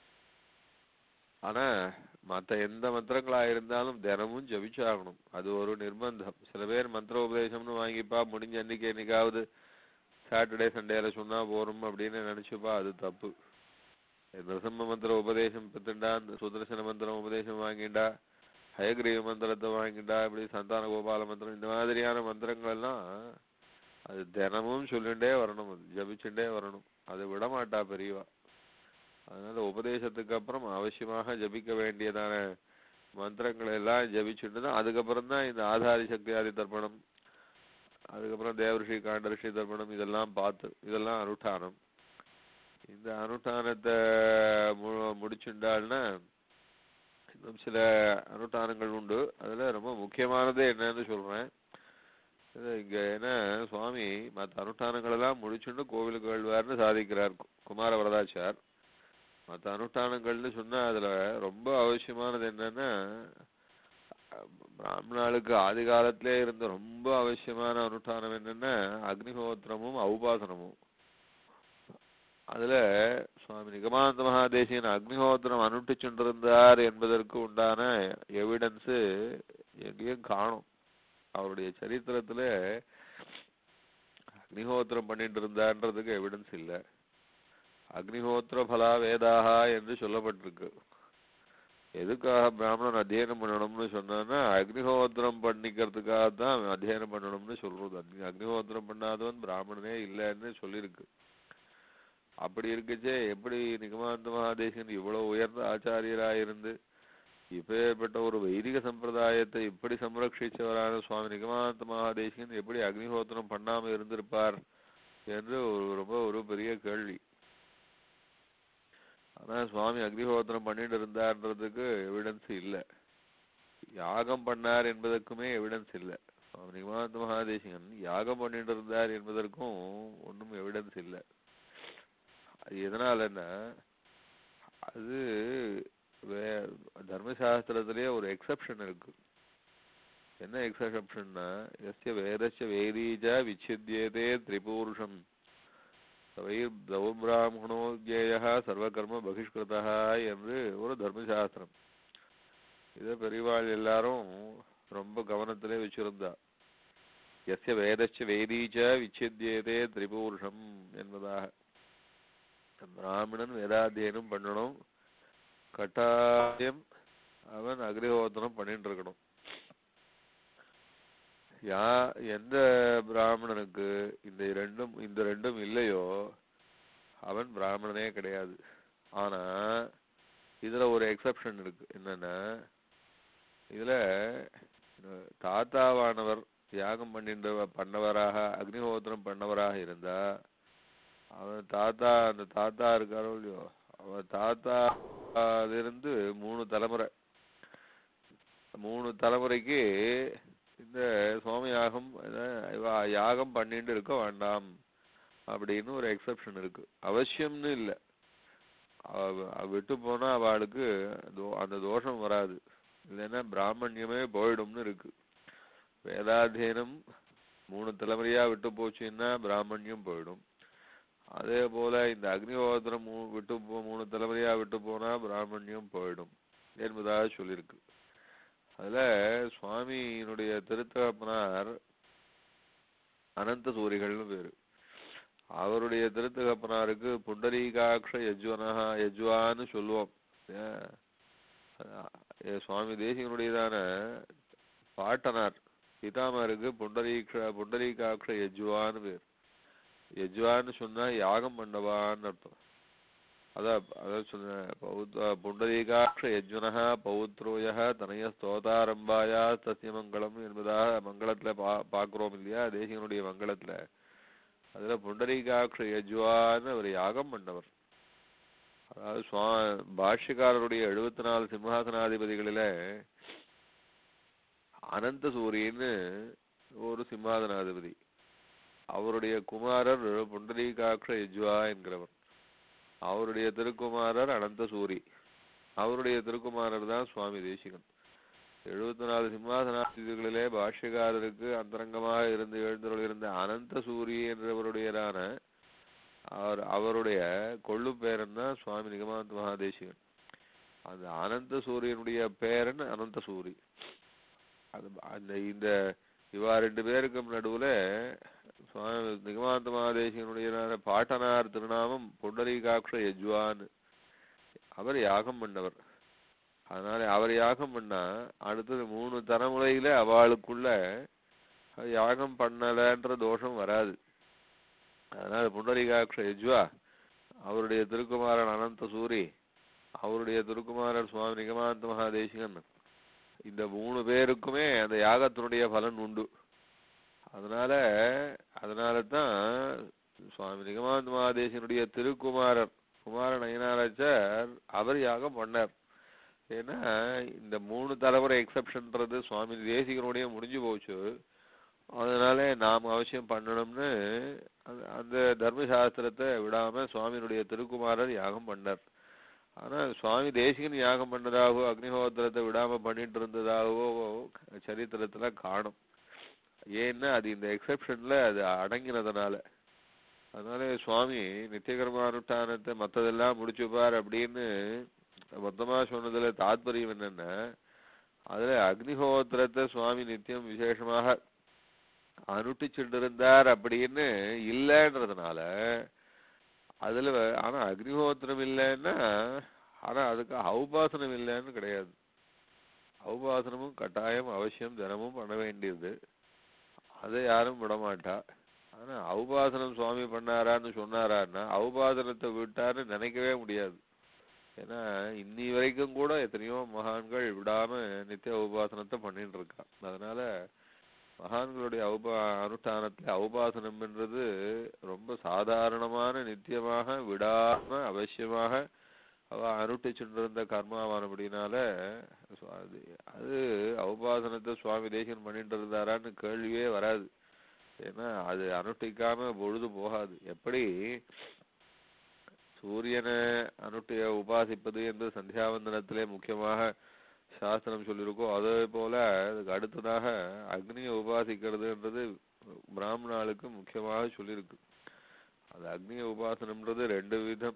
ஆனா மற்ற எந்த மந்திரங்களா இருந்தாலும் தினமும் ஜபிச்சாகணும். அது ஒரு நிர்பந்தம். சில பேர் மந்திர உபதேசம்னு வாங்கிப்பா முடிஞ்ச அன்னைக்கு என்னைக்காவது சாட்டர்டே சண்டேல சொன்னா போறோம் அப்படின்னு நினைச்சுப்பா. அது தப்பு. நரசிம்ம மந்திர உபதேசம் பெற்றுண்டா, சுதர்சன மந்திரம் உபதேசம் வாங்கிண்டா, ஹயக்ரீவ மந்திரத்தை வாங்கிண்டா, இப்படி சந்தான கோபால மந்திரம் இந்த மாதிரியான மந்திரங்கள் எல்லாம் அது தினமும் சொல்லிண்டே வரணும். அது ஜபிச்சுட்டே வரணும். அதை விடமாட்டா பெரியவா. அதனால உபதேசத்துக்கு அப்புறம் அவசியமாக ஜபிக்க வேண்டியதான மந்திரங்களை எல்லாம் ஜபிச்சுட்டு தான் அதுக்கப்புறம் தான் இந்த ஆதாரி சக்தியாதி தர்ப்பணம், அதுக்கப்புறம் தேவரிஷி காண்டரிஷி தர்ப்பணம் இதெல்லாம் பார்த்து இதெல்லாம் அனுஷ்டானம். இந்த அனுஷ்டானத்தை மு முடிச்சுட்டாள்னா இன்னும் சில அனுஷ்டானங்கள் உண்டு. அதுல ரொம்ப முக்கியமானது என்னன்னு சொல்றேன். இங்க ஏன்னா சுவாமி மற்ற அனுஷ்டானங்கள் எல்லாம் முடிச்சுட்டு கோவிலுக்கு எழுவார்னு சாதிக்கிறார் குமார வரதாச்சார். மற்ற அனுஷ்டானங்கள்னு சொன்னா அதுல ரொம்ப அவசியமானது என்னன்னா பிராமணாளுக்கு ஆதி காலத்திலே இருந்த ரொம்ப அவசியமான அனுஷ்டானம் என்னன்னா அக்னிஹோத்திரமும் ஔபாசனமும். அதுல சுவாமி நிகமானந்த மகாதேசிகன் அக்னிஹோத்திரம் அனுஷ்டிச்சுருந்தார் என்பதற்கு உண்டான எவிடன்ஸ் எங்கேயும் காணும். அவருடைய சரித்திரத்துல அக்னிஹோத்திரம் பண்ணிட்டு இருந்தான்றதுக்கு எவிடன்ஸ் இல்லை. அக்னிஹோத்திர பலா வேதாகா என்று சொல்லப்பட்டிருக்கு. எதுக்காக பிராமணன் அத்தியனம் பண்ணணும்னு சொன்னா அக்னிஹோத்திரம் பண்ணிக்கிறதுக்காகத்தான் அத்தியனம் பண்ணணும்னு சொல்றது. அக்னி அக்னிஹோத்திரம் பண்ணாதவன் பிராமணனே இல்லைன்னு சொல்லியிருக்கு. அப்படி இருக்குச்சே எப்படி நிகமானந்த மகாதேசிகன் இவ்வளவு உயர்ந்த ஆச்சாரியராயிருந்து இப்பேற்பட்ட ஒரு வைதிக சம்பிரதாயத்தை இப்படி சம்ரட்சிச்சவரான சுவாமி நிகமானந்த மகாதேசிகன் எப்படி அக்னிஹோத்திரம் பண்ணாம இருந்திருப்பார் என்று ஒரு ரொம்ப ஒரு பெரிய கேள்வி. ஆனா சுவாமி அக்னிஹோத்திரம் பண்ணிட்டு இருந்தார்ன்றதுக்கு எவிடன்ஸ் இல்லை. யாகம் பண்ணார் என்பதற்குமே எவிடன்ஸ் இல்லை. சுவாமி நிகமானந்த மகாதேசிகன் யாகம் பண்ணிட்டு இருந்தார் என்பதற்கும் ஒன்றும் எவிடன்ஸ் இல்லை. அது எதனாலன்னா அது வே தர்மசாஸ்திரத்திலேயே ஒரு எக்ஸப்ஷன் இருக்கு. என்ன எக்ஸப்ஷன்னா எஸ்ய வேதஸ்ய வேதீஜ விச்சித்யேதே திரிபூருஷம் சவைர் தௌபிராமணோ ஜேயா சர்வகர்ம பகிஷ்கிருதா என்று ஒரு தர்மசாஸ்திரம். இதை பெரியவாள் எல்லாரும் ரொம்ப கவனத்திலே வச்சிருந்தா. எஸ்ய வேதஸ்ய வேதீஜ விச்சித்யேதே திரிபூருஷம் என்பதாக பிராமணன் வேதாத்தியனம் பண்ணணும். கட்டாயம் அவன் அக்னிஹோத்திரம் பண்ணிட்டு இருக்கணும். யா எந்த பிராமணனுக்கு இந்த ரெண்டும் இந்த ரெண்டும் இல்லையோ அவன் பிராமணனே கிடையாது. ஆனா இதுல ஒரு எக்ஸப்ஷன் இருக்கு. என்னன்னா இதுல தாத்தாவானவர் யாகம் பண்ணின்ற பண்ணவராக அக்னிஹோத்திரம் பண்ணவராக இருந்தா அவன் தாத்தா அந்த தாத்தா இருக்காரோ இல்லையோ அவன் தாத்தாலிருந்து மூணு தலைமுறை மூணு தலைமுறைக்கு இந்த சுவாமி யாகம் யாகம் பண்ணிட்டு இருக்க வேண்டாம் அப்படின்னு ஒரு எக்ஸப்ஷன் இருக்கு. அவசியம்னு இல்லை. விட்டு போனா அவளுக்கு அந்த தோஷம் வராது. இல்லைன்னா பிராமணியமே போயிடும்னு இருக்கு. வேதாத்தியனம் மூணு தலைமுறையா விட்டு போச்சுன்னா பிராமணியம் போயிடும். அதே போல இந்த அக்னிஹோத்திரம் விட்டு போ மூணு தலைமுறையா விட்டு போனா பிராமணியம் போயிடும் என்பதாக சொல்லியிருக்கு. அதுல சுவாமியினுடைய திருத்தகப்பனார் அனந்த சூரிகள்னு பேரு. அவருடைய திருத்தகப்பனாருக்கு புண்டரீகாட்ச யஜ்வனா யஜ்வான்னு சொல்லுவோம். சுவாமி தேசிகனுடையதான பாட்டனார் பிதாமருக்கு புண்டரீக்ஷ புண்டரீகாட்ச யஜ்வான்னு பேர். யஜ்வான்னு சொன்னா யாகம் பண்ணவான்னு அர்த்தம். அதான் அதான் சொன்ன புண்டரீகாட்ச யஜ்வனஹ பௌத்ரோயஹ தனய ஸ்தோதாரம்பாயா தஸ்ய மங்களம் என்பதாக மங்களத்துல பா பார்க்கிறோம் இல்லையா தேசிகனுடைய மங்களத்துல. அதுல புண்டரீகாட்ச யஜ்வான்னு அவர் யாகம் பண்ணவர். அதாவது சுவா பாஷ்யக்காரருடைய எழுபத்தி நாலு சிம்ஹாசனாதிபதிகளில அனந்த சூரியன்னு ஒரு சிம்மாசனாதிபதி. அவருடைய குமாரர் புண்டரீகாட்ச யஜ்வா என்கிறவர். அவருடைய திருக்குமாரர் அனந்த சூரி. அவருடைய திருக்குமாரர் தான் சுவாமி தேசிகன். எழுபத்தி நாலு சிம்மாசனாதிபதிகளிலே பாஷ்யக்காரருக்கு அந்தரங்கமாக இருந்து எழுந்தருள் இருந்த அனந்த சூரி என்றவருடையரான அவர் அவருடைய கொள்ளு பேரன் தான் சுவாமி நிகமாந்த மகாதேசிகன். அந்த அனந்த சூரியனுடைய பேரன் அனந்த சூரி. அது அந்த இந்த இவா ரெண்டு பேருக்கும் நடுவுல சுவாமி நிகமாந்த மகாதேசிகனுடைய பாட்டனார் திருநாமம் புண்டரீகாட்ச யஜ்வான். அவர் யாகம் பண்ணவர். அதனால அவர் யாகம் பண்ணா அடுத்தது மூணு தலைமுறையில அவளுக்குள்ள யாகம் பண்ணலன்ற தோஷம் வராது. அதனால புண்டரீகாட்ச யஜ்வா, அவருடைய திருக்குமாரன் அனந்த சூரி, அவருடைய திருக்குமாரர் சுவாமி நிகமாந்த மகாதேசிகன், இந்த மூணு பேருக்குமே அந்த யாகத்தினுடைய பலன் உண்டு. அதனால அதனால தான் சுவாமி நிகமாந்த மகாதேசிகனுடைய திருக்குமாரர் குமார நயனாராச்சார் அவர் யாகம் பண்ணார். ஏன்னா இந்த மூணு தலைமுறை எக்ஸப்ஷன்றது சுவாமி தேசிகனுடைய முடிஞ்சு போச்சு. அதனால நாம் அவசியம் பண்ணணும்னு அந்த தர்மசாஸ்திரத்தை விடாம சுவாமியினுடைய திருக்குமாரர் யாகம் பண்ணார். ஆனா சுவாமி தேசிகன் யாகம் பண்ணதாகவோ அக்னிஹோத்திரத்தை விடாம பண்ணிட்டு இருந்ததாகவோ சரித்திரத்துல காணும். ஏன்னா அது இந்த எக்ஸப்ஷன்ல அது அடங்கினதுனால. அதனால சுவாமி நித்தியகர்மானுஷ்டானத்தை மற்றதெல்லாம் முடிச்சுப்பார் அப்படின்னு மொத்தமா சொன்னதுல தாத்பரியம் என்னன்னா, அதுல அக்னிஹோத்திரத்தை சுவாமி நித்தியம் விசேஷமாக அனுட்டிச்சுட்டு இருந்தார் அப்படின்னு இல்லைன்றதுனால அதுல. ஆனா அக்னிஹோத்திரம் இல்லைன்னா ஆனா அதுக்கு ஔபாசனம் இல்லைன்னு கிடையாது. ஔபாசனமும் கட்டாயம் அவசியம் தினமும் பண்ண வேண்டியது. அதை யாரும் விடமாட்டா. ஆனா ஔபாசனம் சுவாமி பண்ணாரான்னு சொன்னாரான்னா ஔபாசனத்தை விட்டாருன்னு நினைக்கவே முடியாது. ஏன்னா இன்னி வரைக்கும் கூட எத்தனையோ மகான்கள் விடாம நித்திய உபாசனத்தை பண்ணிட்டு இருக்கா. அதனால மகான்களுடைய ஔபா அனுஷ்டானத்துல ஔபாசனம்ன்றது ரொம்ப சாதாரணமான நித்தியமாக விடாம அவசியமாக அவ அனுஷ்டிச்சுட்டு இருந்த கர்மாவானபடினால அது ஔபாசனத்தை சுவாமி தேசிகன் பண்ணிட்டு இருந்தாரான்னு கேள்வியே வராது. ஏன்னா அது அனுஷ்டிக்காம பொழுது போகாது. எப்படி சூரியனை அனுஷ்டிய உபாசிப்பது என்று சந்தியாவந்தனத்திலே முக்கியமாக சாஸ்திரம் சொல்லியிருக்கோ அதே போல அதுக்கு அடுத்ததாக அக்னியை உபாசிக்கிறதுன்றது பிராமணாளுக்கு முக்கியமாக சொல்லியிருக்கு. அது அக்னிய உபாசனம்ன்றது ரெண்டு விதம்.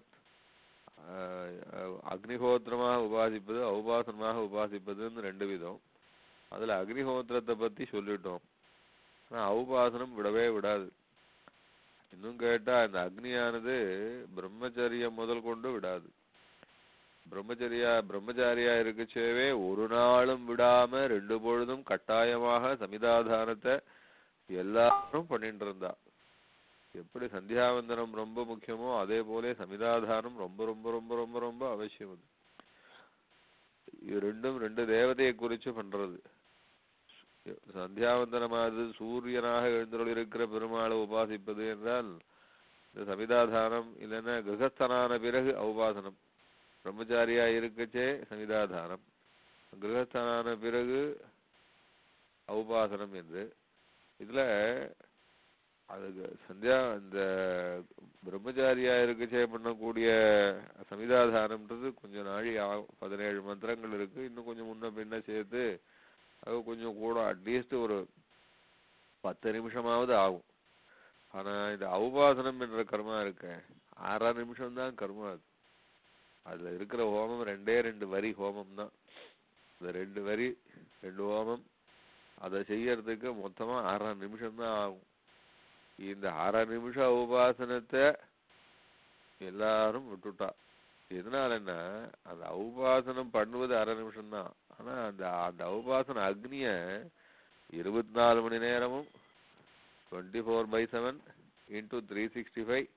அக்னிஹோத்திரமாக உபாசிப்பது ஔபாசனமாக உபாசிப்பதுன்னு ரெண்டு விதம். அதுல அக்னிஹோத்திரத்தை பத்தி சொல்லிட்டோம். ஆனா ஔபாசனம் விடவே விடாது. இன்னும் கேட்டா இந்த அக்னியானது பிரம்மச்சரியம் முதல் கொண்டு விடாது. பிரம்மச்சரியா பிரம்மச்சாரியா இருக்குச்சேவே ஒரு நாளும் விடாம ரெண்டு பொழுதும் கட்டாயமாக சமிதாதானத்தை எல்லாரும் பண்ணிட்டு இருந்தா. எப்படி சந்தியாவந்தனம் ரொம்ப முக்கியமோ அதே போல சமிதாதானம் ரொம்ப ரொம்ப ரொம்ப ரொம்ப ரொம்ப அவசியம். அது இது ரெண்டும் ரெண்டு தேவதையை குறிச்சு பண்றது. சந்தியாவந்தனமானது சூரியனாக எழுந்தருள் இருக்கிற பெருமாளை உபாசிப்பது என்றால் இந்த சமிதாதானம் இல்லைன்னா கிரகஸ்தனான பிறகு ஔபாசனம். பிரம்மச்சாரியா இருக்கச்சே சமிதாதானம், கிரகஸ்தனான பிறகு ஔபாசனம் என்று. இதுல அதுக்கு சந்தியா இந்த பிரம்மச்சாரியா இருக்கச்சே பண்ணக்கூடிய சமிதாதானம்ன்றது கொஞ்சம் நாழி ஆகும். பதினேழு மந்திரங்கள் இருக்கு. இன்னும் கொஞ்சம் முன்ன பின்ன சேர்த்து அது கொஞ்சம் கூட அட்லீஸ்ட் ஒரு பத்து நிமிஷமாவது ஆகும். ஆனா இந்த ஔபாசனம் என்ற கர்மா இருக்க ஆறா நிமிஷம் தான் கர்மா. அது அதுல இருக்கிற ஹோமம் ரெண்டே ரெண்டு வரி ஹோமம் தான். இந்த ரெண்டு வரி ரெண்டு ஹோமம் அதை செய்யறதுக்கு மொத்தமா ஆறாம் நிமிஷம் தான் ஆகும். இந்த அரை நிமிஷம் உபாசனத்தை எல்லாரும் விட்டுட்டா. எதனாலன்னா அந்த உபாசனம் பண்ணுவது அரை நிமிஷம் தான். ஆனா அந்த அந்த உபாசன அக்னிய இருபத்தி நாலு மணி நேரமும் twenty four by seven into three sixty five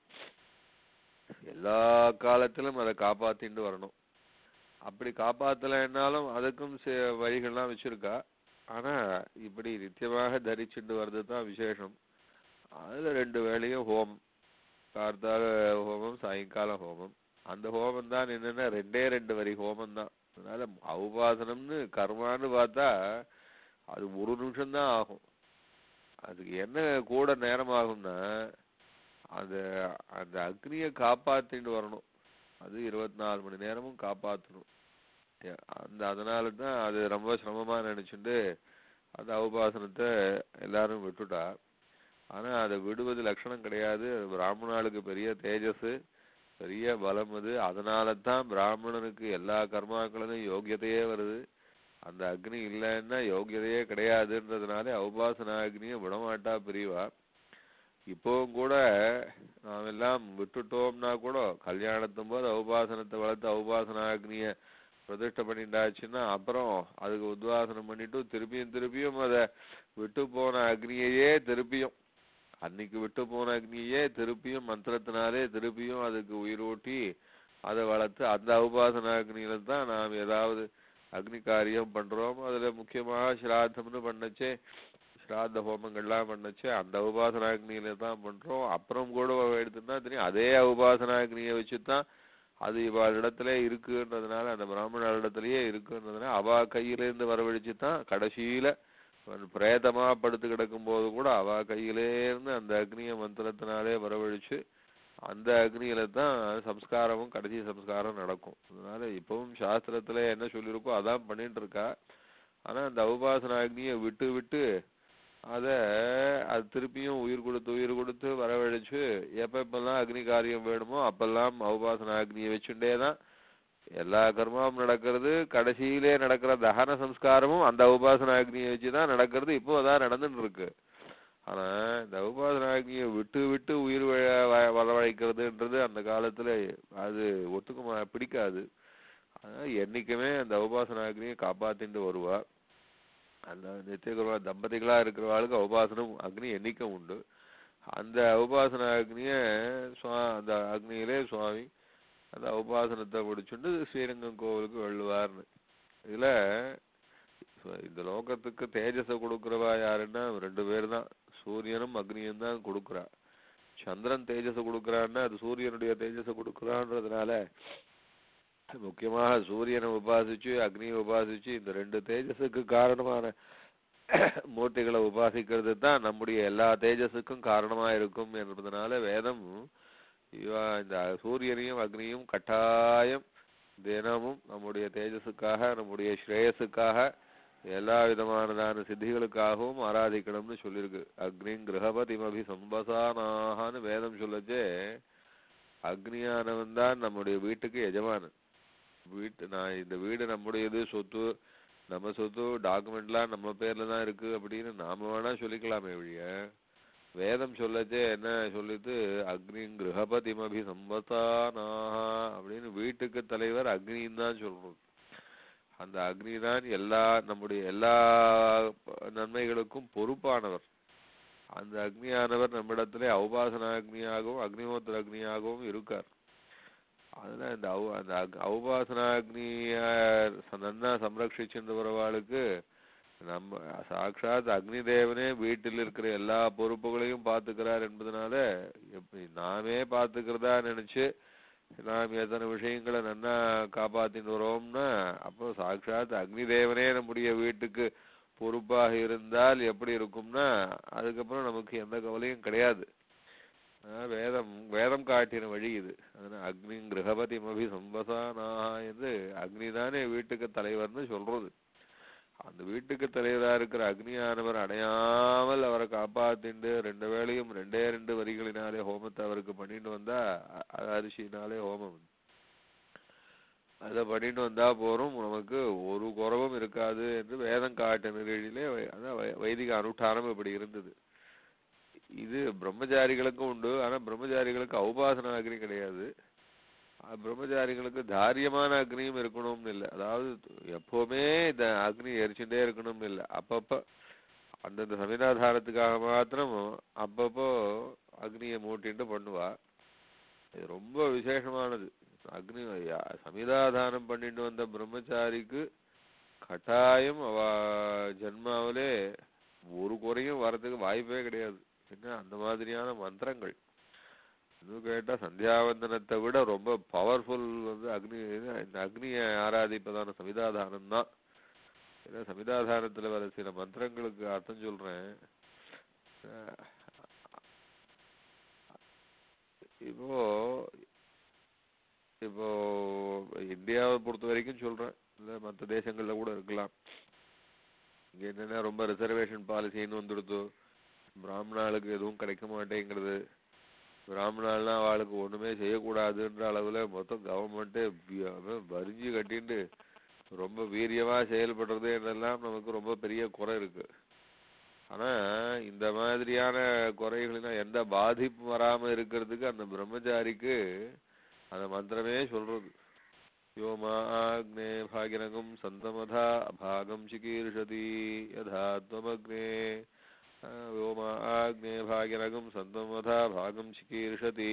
எல்லா காலத்திலும் அதை காப்பாத்திட்டு வரணும். அப்படி காப்பாத்தலைன்னாலும் அதுக்கும் வழிகள்லாம் வச்சிருக்கா. ஆனா இப்படி நித்தியமாக தரிச்சுட்டு வர்றது தான் விசேஷம். அதுல ரெண்டு வேளையும் ஹோமம், கார்த்தால ஹோமம், சாயங்கால ஹோமம். அந்த ஹோமம் தான் என்னன்னா ரெண்டே ரெண்டு வரி ஹோமம் தான். அதனால உபாசனம்னு கர்மான்னு பார்த்தா அது ஒரு நிமிஷம் தான் ஆகும். அதுக்கு என்ன கூட நேரம் ஆகும்னா அது அந்த அக்னியை காப்பாத்திட்டு வரணும். அது இருபத்தி நாலு மணி நேரமும் காப்பாற்றணும். அந்த அதனால தான் அது ரொம்ப சிரமமா நினைச்சுட்டு அந்த உபாசனத்தை எல்லாரும் விட்டுட்டா. ஆனா அதை விடுவது லட்சணம் கிடையாது. பிராமணாளுக்கு பெரிய தேஜஸ், பெரிய பலம் அது. அதனால தான் பிராமணனுக்கு எல்லா கர்மாக்களும் யோகியதையே வருது. அந்த அக்னி இல்லைன்னா யோகியதையே கிடையாதுன்றதுனால உபாசனா அக்னியை விடமாட்டா பிரிவா. இப்பவும் கூட நாம் எல்லாம் விட்டுட்டோம்னா கூட கல்யாணத்தும் போது உபாசனத்தை வளர்த்து உபாசனா அக்னிய பிரதிஷ்டை பண்ணிட்டாச்சுன்னா அப்புறம் அதுக்கு உத்வாசனம் பண்ணிட்டு திருப்பியும் திருப்பியும் அதை விட்டு போன அக்னியையே திருப்பியும் அன்னைக்கு விட்டு போன அக்னியே திருப்பியும் மந்திரத்தினாலே திருப்பியும் அதுக்கு உயிரோட்டி அதை வளர்த்து அந்த உபாசனா அக்னியில தான் நாம் ஏதாவது அக்னி காரியம் பண்றோம். அதுல முக்கியமாக ஸ்ராத்தம்னு பண்ணச்சே, ஸ்ராத்த ஹோமங்கள்லாம் பண்ணச்சே அந்த உபாசனாக்னியில தான் பண்றோம். அப்புறம் கூட எடுத்துன்னா தெரியும் அதே உபாசனாக்னியை வச்சுதான் அது இவாள் இடத்துல இருக்குன்றதுனால, அந்த பிராமண இடத்துலயே இருக்குன்றதுனால அவா கையிலேருந்து வரவழைச்சுதான் கடைசியில பிரேதமா படுத்து கிடக்கும் போது கூட அவா கையிலேருந்து அந்த அக்னிய மந்திரத்தினாலே வரவழைச்சு அந்த அக்னியில தான் சம்ஸ்காரமும் கடைசி சம்ஸ்காரம் நடக்கும். அதனால இப்பவும் சாஸ்திரத்துல என்ன சொல்லியிருக்கோ அதான் பண்ணிட்டு இருக்கா. ஆனா அந்த உபாசனா அக்னியை விட்டு விட்டு அத அது திருப்பியும் உயிர் கொடுத்து உயிர் கொடுத்து வரவழைச்சு எப்ப எப்பெல்லாம் அக்னி காரியம் வேணுமோ அப்பெல்லாம் உபாசனா அக்னியை வச்சுட்டேதான் எல்லா கர்மாவும் நடக்கிறது. கடைசியிலே நடக்கிற தகன சம்ஸ்காரமும் அந்த உபாசனா அக்னியை வச்சுதான் நடக்கிறது. இப்போ அதான் நடந்துட்டு இருக்கு. ஆனா இந்த உபாசனா அக்னியை விட்டு விட்டு உயிர் வரவழைக்கிறதுன்றது அந்த காலத்துல அது ஒத்துக்குமா பிடிக்காது. அதனால என்னைக்குமே அந்த உபாசனா அக்னியை காப்பாத்திட்டு வருவா. அந்த நித்தியகுருவா தம்பதிகளா இருக்கிறவாளுக்கு உபாசனம் அக்னி என்னைக்கும் உண்டு. அந்த உபாசனா அக்னிய அந்த அக்னியிலே சுவாமி அந்த உபாசனத்தை முடிச்சுட்டு ஸ்ரீரங்கம் கோவிலுக்கு வெள்ளுவார்னு. இதுல இந்த லோகத்துக்கு தேஜஸை கொடுக்குறவா யாருன்னா ரெண்டு பேர் தான், சூரியனும் அக்னியும் தான் கொடுக்குறா. சந்திரன் தேஜஸை கொடுக்குறான்னா அது சூரியனுடைய தேஜஸை கொடுக்குறான்றதுனால முக்கியமாக சூரியனை உபாசிச்சு அக்னியை உபாசிச்சு இந்த ரெண்டு தேஜஸுக்கு காரணமான மூர்த்திகளை உபாசிக்கிறது தான் நம்முடைய எல்லா தேஜஸுக்கும் காரணமா இருக்கும் என்பதனால வேதம் இவா இந்த சூரியனையும் அக்னியும் கட்டாயம் தினமும் நம்முடைய தேஜஸுக்காக நம்முடைய ஸ்ரேயஸுக்காக எல்லா விதமானதான சித்திகளுக்காகவும் ஆராதிக்கணும்னு சொல்லியிருக்கு. அக்னிங் கிரகபதிமபி சம்பசானான்னு வேதம் சொல்லச்சே அக்னியானவன் தான் நம்முடைய வீட்டுக்கு எஜமானன். வீட்டு நான் இந்த வீடு நம்முடையது, சொத்து நம்ம சொத்து, டாக்குமெண்ட்லாம் நம்ம பேர்ல தான் இருக்கு அப்படின்னு நாம வேணா சொல்லிக்கலாமே ஒழிய வேதம் சொல்லச்சே என்ன சொல்லிட்டு அக்னிங் கிரகபதிமபி சம்பசானாஹா அப்படின்னு வீட்டுக்கு தலைவர் அக்னின்னு தான் சொல்றோம். அந்த அக்னி தான் எல்லா நம்முடைய எல்லா நன்மைகளுக்கும் பொறுப்பானவர். அந்த அக்னியானவர் நம்மிடத்திலே உபாசனா அக்னியாகவும் அக்னிஹோத்திர அக்னியாகவும் இருக்கார். அதுல இந்த அந்த உபாசனா அக்னிய நன்னா சம்ரட்சிச்சுட்டு வரவாளுக்கு நம்ம சாட்சாத் அக்னி தேவனே வீட்டில் இருக்கிற எல்லா பொறுப்புகளையும் பார்த்துக்கிறார் என்பதனால எப்படி நாமே பார்த்துக்கிறதா நினைச்சு நாம் எத்தனை விஷயங்களை நன்னா காப்பாத்தின்னு வரோம்னா அப்போ சாட்சாத் அக்னி தேவனே நம்முடைய வீட்டுக்கு பொறுப்பாக இருந்தால் எப்படி இருக்கும்னா அதுக்கப்புறம் நமக்கு எந்த கவலையும் கிடையாது. வேதம் வேதம் காட்டின வழி இது. அதனால அக்னி கிரகபதிமபி சம்பசானா என்று அக்னி தானே வீட்டுக்கு தலைவர்னு சொல்றது. அந்த வீட்டுக்கு தலைவராக இருக்கிற அக்னியானவர் அடையாமல் அவரை காப்பாத்திண்டு ரெண்டு வேளையும் ரெண்டே ரெண்டு வரிகளினாலே ஹோமத்தை அவருக்கு பண்ணிட்டு வந்தா அரிசினாலே ஹோமம் அதை பண்ணிட்டு வந்தா போறோம், நமக்கு ஒரு குறவும் இருக்காது என்று வேதம் காட்டின வழியிலே அதான் வைதிக அனுஷ்டானம் இப்படி இருந்தது. இது பிரம்மச்சாரிகளுக்கும் உண்டு. ஆனா பிரம்மச்சாரிகளுக்கு உபாசனா அக்னி கிடையாது. பிரம்மச்சாரிகளுக்கு தாரியமான அக்னியும் இருக்கணும்னு இல்லை. அதாவது எப்பவுமே இந்த அக்னி எரிச்சுட்டே இருக்கணும்னு இல்லை. அப்பப்ப அந்தந்த சமிதாதாரத்துக்காக மாத்திரம் அப்பப்போ அக்னியை மூட்டிட்டு பண்ணுவா. இது ரொம்ப விசேஷமானது. அக்னி சமிதாதானம் பண்ணிட்டு வந்த பிரம்மச்சாரிக்கு கட்டாயம் அவ ஜென்மாவிலே ஒரு குறையும் வரதுக்கு வாய்ப்பே கிடையாது. என்ன அந்த மாதிரியான மந்திரங்கள். இன்னும் கேட்டா சந்தியாவந்தனத்தை விட ரொம்ப பவர்ஃபுல் வந்து அக்னி, இந்த அக்னியை ஆராதிப்பதான சமிதாதானம் தான். ஏன்னா சமிதாதானத்துல வர சில மந்திரங்களுக்கு அர்த்தம் சொல்றேன். இப்போ இப்போ இந்தியாவை பொறுத்த வரைக்கும் சொல்றேன், இல்லை மற்ற தேசங்கள்ல கூட இருக்கலாம். இங்க என்னன்னா ரொம்ப ரிசர்வேஷன் பாலிசின்னு வந்துடுத்து. பிராமணாளுக்கு எதுவும் கிடைக்க மாட்டேங்கிறது. பிராமணாள்னா அவளுக்கு ஒண்ணுமே செய்யக்கூடாதுன்ற அளவுல மொத்தம் கவர்மெண்ட்டே வரிஞ்சு கட்டிட்டு ரொம்ப வீரியமா செயல்படுறது என்னெல்லாம் நமக்கு ரொம்ப பெரிய குறை இருக்கு. ஆனா இந்த மாதிரியான குறைகளினா எந்த பாதிப்பு வராம இருக்கிறதுக்கு அந்த பிரம்மச்சாரிக்கு அந்த மந்திரமே சொல்றது. யோமாக்னே பாகிரகம் சந்தமதா பாகம் சிகீர்ஷதி யதாத்வமக்னே யோமாக்னே பாகிரகம் சந்தமதா பாகம் சிகீர்ஷதி.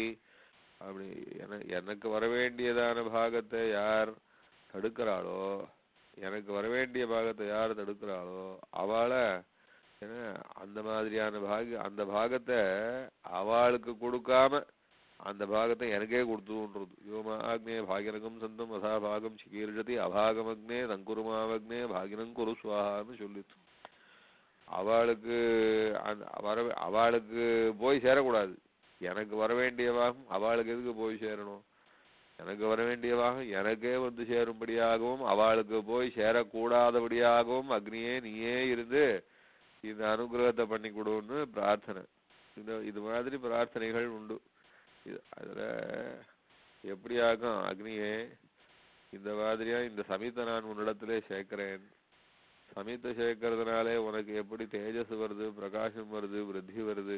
அப்படி எனக்கு வர வேண்டியதான பாகத்தை யார் தடுக்கிறாளோ, எனக்கு வரவேண்டிய பாகத்தை யார் தடுக்கிறாளோ அவளை ஏன்னா அந்த மாதிரியான பாக அந்த பாகத்தை அவளுக்கு கொடுக்காம அந்த பாகத்தை எனக்கே கொடுத்துன்றது. யோமா ஆக்னே பாகிரகம் சந்தம் அதா பாகம் சிகீர்ஷதி அபாகமக்னே தங்குருமாவக்னே பாகினம் குரு சுவாகான்னு சொல்லிட்டு அவளுக்கு வர அவளுக்கு போய் சேரக்கூடாது. எனக்கு வர வேண்டிய பாகம் அவளுக்கு எதுக்கு போய் சேரணும்? எனக்கு வர வேண்டிய பாகம் எனக்கே வந்து சேரும்படியாகவும் அவளுக்கு போய் சேரக்கூடாதபடியாகவும் அக்னியே நீயே இருந்து இந்த அனுகிரகத்தை பண்ணி கொடுன்னு பிரார்த்தனை. இந்த இது மாதிரி பிரார்த்தனைகள் உண்டு. அதுல எப்படியாகும் அக்னியே இந்த மாதிரியா இந்த சமீத்தை நான் உன்னிடத்திலே சேர்க்கிறேன். சமீத்தை சேர்க்கறதுனாலே உனக்கு எப்படி தேஜஸ் வருது, பிரகாசம் வருது, விருத்தி வருது,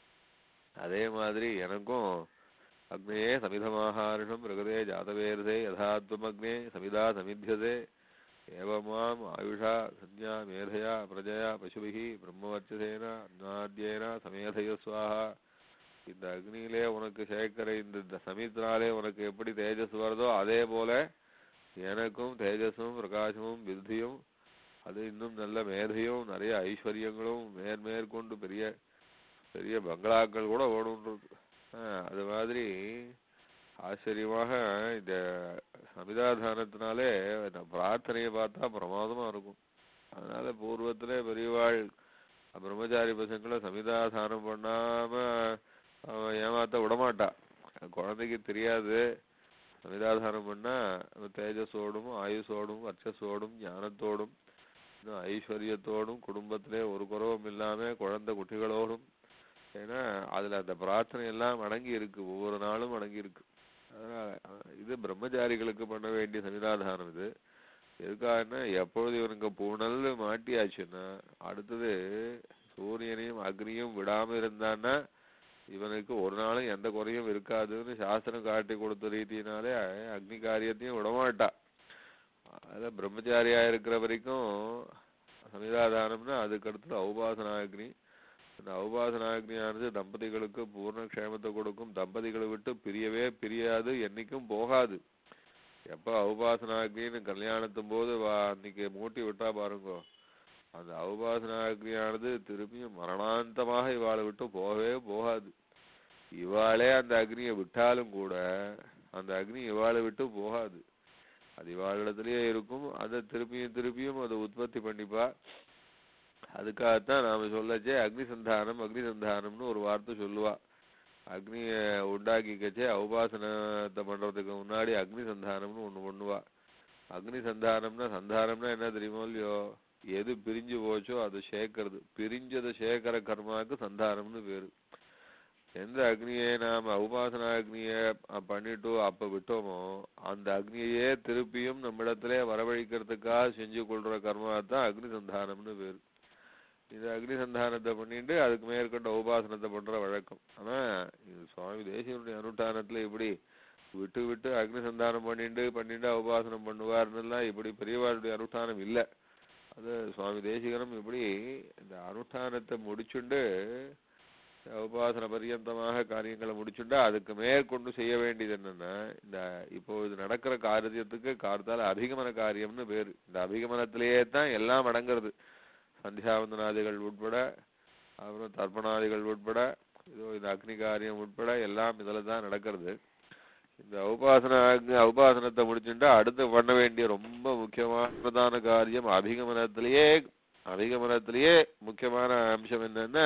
அதே மாதிரி எனக்கும் அக்னே சமிதமாஹாரிஷம் பிரகதே ஜாதவேர்தே யதாத்வமக்னே சமிதா சமித்தியதே ஏவமாம் ஆயுஷா சஞ்ஞா மேதையா பிரஜயா பசுபிஹி பிரம்மவர்ச்சசேன அன்னாத்யேன சமேதய சுவாஹா. இந்த அக்னியிலே உனக்கு சேர்க்கிற இந்த சமீத்தினாலே உனக்கு எப்படி தேஜஸ் வருதோ அதே போல எனக்கும் தேஜஸும் பிரகாசமும் விருத்தியும் அது இன்னும் நல்ல மேதையும் நிறைய ஐஸ்வர்யங்களும் மேற்மேற்கொண்டு பெரிய பெரிய பங்களாக்கள் கூட ஓடுன்றது. அது மாதிரி ஆச்சரியமாக இந்த சமிதாதானத்தினாலே பிரார்த்தனையை பார்த்தா பிரமாதமா இருக்கும். அதனால பூர்வத்திலே பெரியவாள் பிரம்மச்சாரி பசங்களை சமிதாதானம் பண்ணாம ஏமாத்த விடமாட்டா. குழந்தைக்கு தெரியாது சமிதாதானம் பண்ணா தேஜஸோடும் ஆயுஷோடும் வர்ச்சஸோடும் ஞானத்தோடும் இன்னும் ஐஸ்வர்யத்தோடும் குடும்பத்திலே ஒரு குறவும் இல்லாம குழந்தை குட்டிகளோடும். ஏன்னா அதுல அந்த பிரார்த்தனை எல்லாம் அடங்கி இருக்கு, ஒவ்வொரு நாளும் அடங்கி இருக்கு. அதனால இது பிரம்மச்சாரிகளுக்கு பண்ண வேண்டிய சமிதாதானம். இது எதுக்காகனா எப்பொழுது இவனுக்கு பூணல் மாட்டியாச்சுன்னா அடுத்தது சூரியனையும் அக்னியும் விடாம இருந்தான்னா இவனுக்கு ஒரு நாளும் எந்த குறையும் இருக்காதுன்னு சாஸ்திரம் காட்டி கொடுத்த ரீதியினாலே அக்னி காரியத்தையும் விடமாட்டா. அத பிரம்மச்சாரியா இருக்கிற வரைக்கும் சமிதாதானம்னா அதுக்கு அடுத்தது ஔபாசனாக்னி. அந்த ஔபாசனாக்னியானது தம்பதிகளுக்கு பூர்ண க்ஷேமத்தை கொடுக்கும். தம்பதிகளை விட்டு பிரியவே பிரியாது, என்னைக்கும் போகாது. எப்ப ஔபாசனாக்னின்னு கல்யாணத்தும் போது வா அன்னைக்கு மூட்டி விட்டா பாருங்க, அந்த ஔபாசனாக்னியானது திருப்பியும் மரணாந்தமாக இவாளை விட்டு போகவே போகாது. இவாளே அந்த அக்னியை விட்டாலும் கூட அந்த அக்னி இவாளை விட்டு போகாது, அது இவாளிடத்திலேயே இருக்கும். அதை திருப்பியும் திருப்பியும் அதை உற்பத்தி பண்ணிப்பா. அதுக்காகத்தான் நாம சொல்லச்சே அக்னி சந்தானம் அக்னி சந்தானம்னு ஒரு வார்த்தை சொல்லுவா. அக்னிய உண்டாக்கிக்கச்சே உபாசனத்தை பண்றதுக்கு முன்னாடி அக்னி சந்தானம்னு ஒண்ணு பண்ணுவா. அக்னி சந்தானம்னா சந்தானம்னா என்ன தெரியுமோ இல்லையோ, எது பிரிஞ்சு போச்சோ அதை சேர்க்கறது. பிரிஞ்சதை சேர்க்கிற கர்மாவுக்கு சந்தானம்னு பேரு. எந்த அக்னியை நாம உபாசனா அக்னிய பண்ணிட்டு அப்ப விட்டோமோ அந்த அக்னியே திருப்பியும் நம்மிடத்திலே வரவழைக்கிறதுக்காக செஞ்சு கொள்ற கர்மா தான் அக்னி சந்தானம்னு பேரு. இது அக்னி சந்தானத்தை பண்ணிட்டு அதுக்கு மேற்கொண்ட உபாசனத்தை பண்ற வழக்கம். ஆனா இது சுவாமி தேசிகனுடைய அனுஷ்டானத்துல இப்படி விட்டு விட்டு அக்னி சந்தானம் பண்ணிட்டு பண்ணிட்டு உபாசனம் பண்ணுவார்னுலாம் இப்படி பெரியவாளுடைய அனுஷ்டானம் இல்லை. அது சுவாமி தேசிகனும் இப்படி இந்த அனுஷ்டானத்தை முடிச்சுண்டு உபாசன பரியந்தமாக காரியங்களை முடிச்சுட்டா அதுக்கு மேற்கொண்டு செய்ய வேண்டியது என்னன்னா, இந்த இப்போ இது நடக்கிற காரியத்துக்கு கார்த்தால அபிகமன காரியம்னு பேரு. இந்த அபிகமனத்திலேயே தான் எல்லாம் அடங்குறது. சந்தியாவந்தனாதிகள் உட்பட, அப்புறம் தர்ப்பணாதிகள் உட்பட, இதோ இந்த அக்னி காரியம் உட்பட எல்லாம் இதுல தான் நடக்கிறது. இந்த உபாசன உபாசனத்தை முடிச்சுட்டா அடுத்து பண்ண வேண்டிய ரொம்ப முக்கியமான பிரதான காரியம் அபிகமனத்திலேயே அபிகமனத்திலேயே முக்கியமான அம்சம் என்னன்னா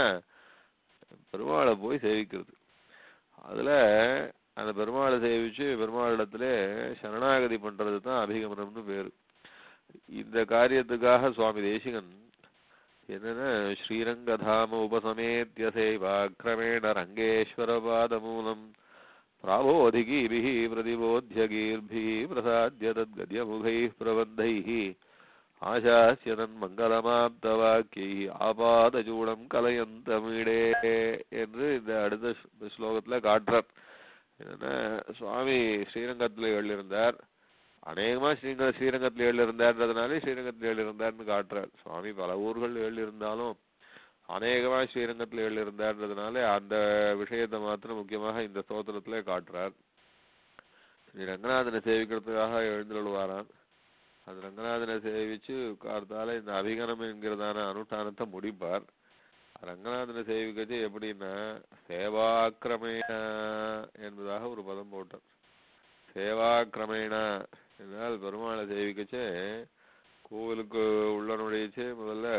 பெருமாளை போய் சேவிக்கிறது. அதுல அந்த பெருமாளை சேவிச்சு பெருமாளிடத்துல சரணாகதி பண்றது தான் அபிகமனம்னு பேரு. இந்த காரியத்துக்காக சுவாமி தேசிகன் என்னன்னா ஸ்ரீரங்கதாம உபசமேத்ய சேவாக்கிரமேண ரங்கேஸ்வர பாதமூலம் பிராபோதிகீபிஹி பிரதிபோத்யகீர்பிஹி பிரசாத்ய தத்கத்யமுகைः பிரபந்தைः ஆசாஸ்ய தன்மங்கலமாப்தவாக்கியை ஆபாதசூடம் கலயந்தமிடே என்று இந்த அடுத்த ஸ்லோகத்துல காட்டுறார். என்னன்னா சுவாமி ஸ்ரீரங்கத்துல எழுதியிருந்தார். அநேகமா ஸ்ரீங்க ஸ்ரீரங்கத்துல எழுதியிருந்தார்ன்றதுனாலே ஸ்ரீரங்கத்துல எழுதியிருந்தார்னு காட்டுறார். சுவாமி பல ஊர்கள் எழுதியிருந்தாலும் அநேகமா ஸ்ரீரங்கத்துல எழுதியிருந்தார்ன்றதுனால அந்த விஷயத்தை மாத்திரம் முக்கியமாக இந்த ஸ்தோத்திரத்துல காட்டுறார். ஸ்ரீ ரங்கநாதனை சேவிக்கிறதுக்காக எழுந்துள்ளாரான். அது ரங்கநாதனை சேவிச்சு கார்த்தால இந்த அபிகனம் என்கிறதான அனுஷ்டானத்தை முடிப்பார். ரங்கநாதனை சேவிக்கச்சு எப்படின்னா சேவாக்கிரமேண என்பதாக ஒரு பதம் போட்டார். சேவாக்கிரமேண என்றால் பெருமாளை சேவிக்கச்சே கோவிலுக்கு உள்ள நுழைச்சு முதல்ல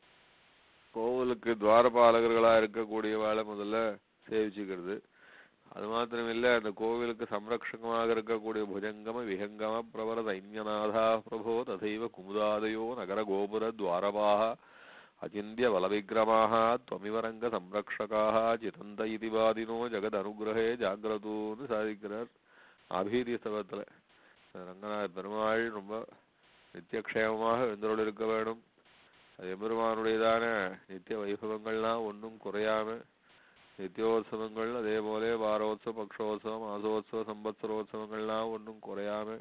கோவிலுக்கு துவாரபாலகர்களா இருக்கக்கூடியவாளை முதல்ல சேவிச்சுக்கிறது. அது மாத்திரம் இல்ல, அந்த கோவிலுக்கு சம்ரக்ஷகமாக இருக்கக்கூடிய புஜங்கம விஹங்கம பிரபல சைன்யநாதா பிரபோ ததைவ குமுதாதயோ நகர கோபுர துவாரபாக அச்சிந்திய வலவிக்ரமாக துவமிவரங்க சம்ரக்ஷகாக சிதந்த இதிவாதினோ ஜெகத் அனுகிரகே ஜாகிரதூன்னு சாதிக்கிறார் அபீரிய ஸ்தவத்துல. ரங்கநாத பெருமாள் ரொம்ப நித்தியக்ஷேமமாக எழுந்தருள் இருக்க வேணும். அது எம்பெருமானுடையதான நித்திய வைபவங்கள்லாம் ஒன்றும் குறையாம நித்தியோத்சவங்கள் அதே போல வாரோத்சவம் பக்ஷோத்சவம் மாசோத்சவ சம்பத்சரோத்சவங்கள்லாம் ஒன்றும் குறையாம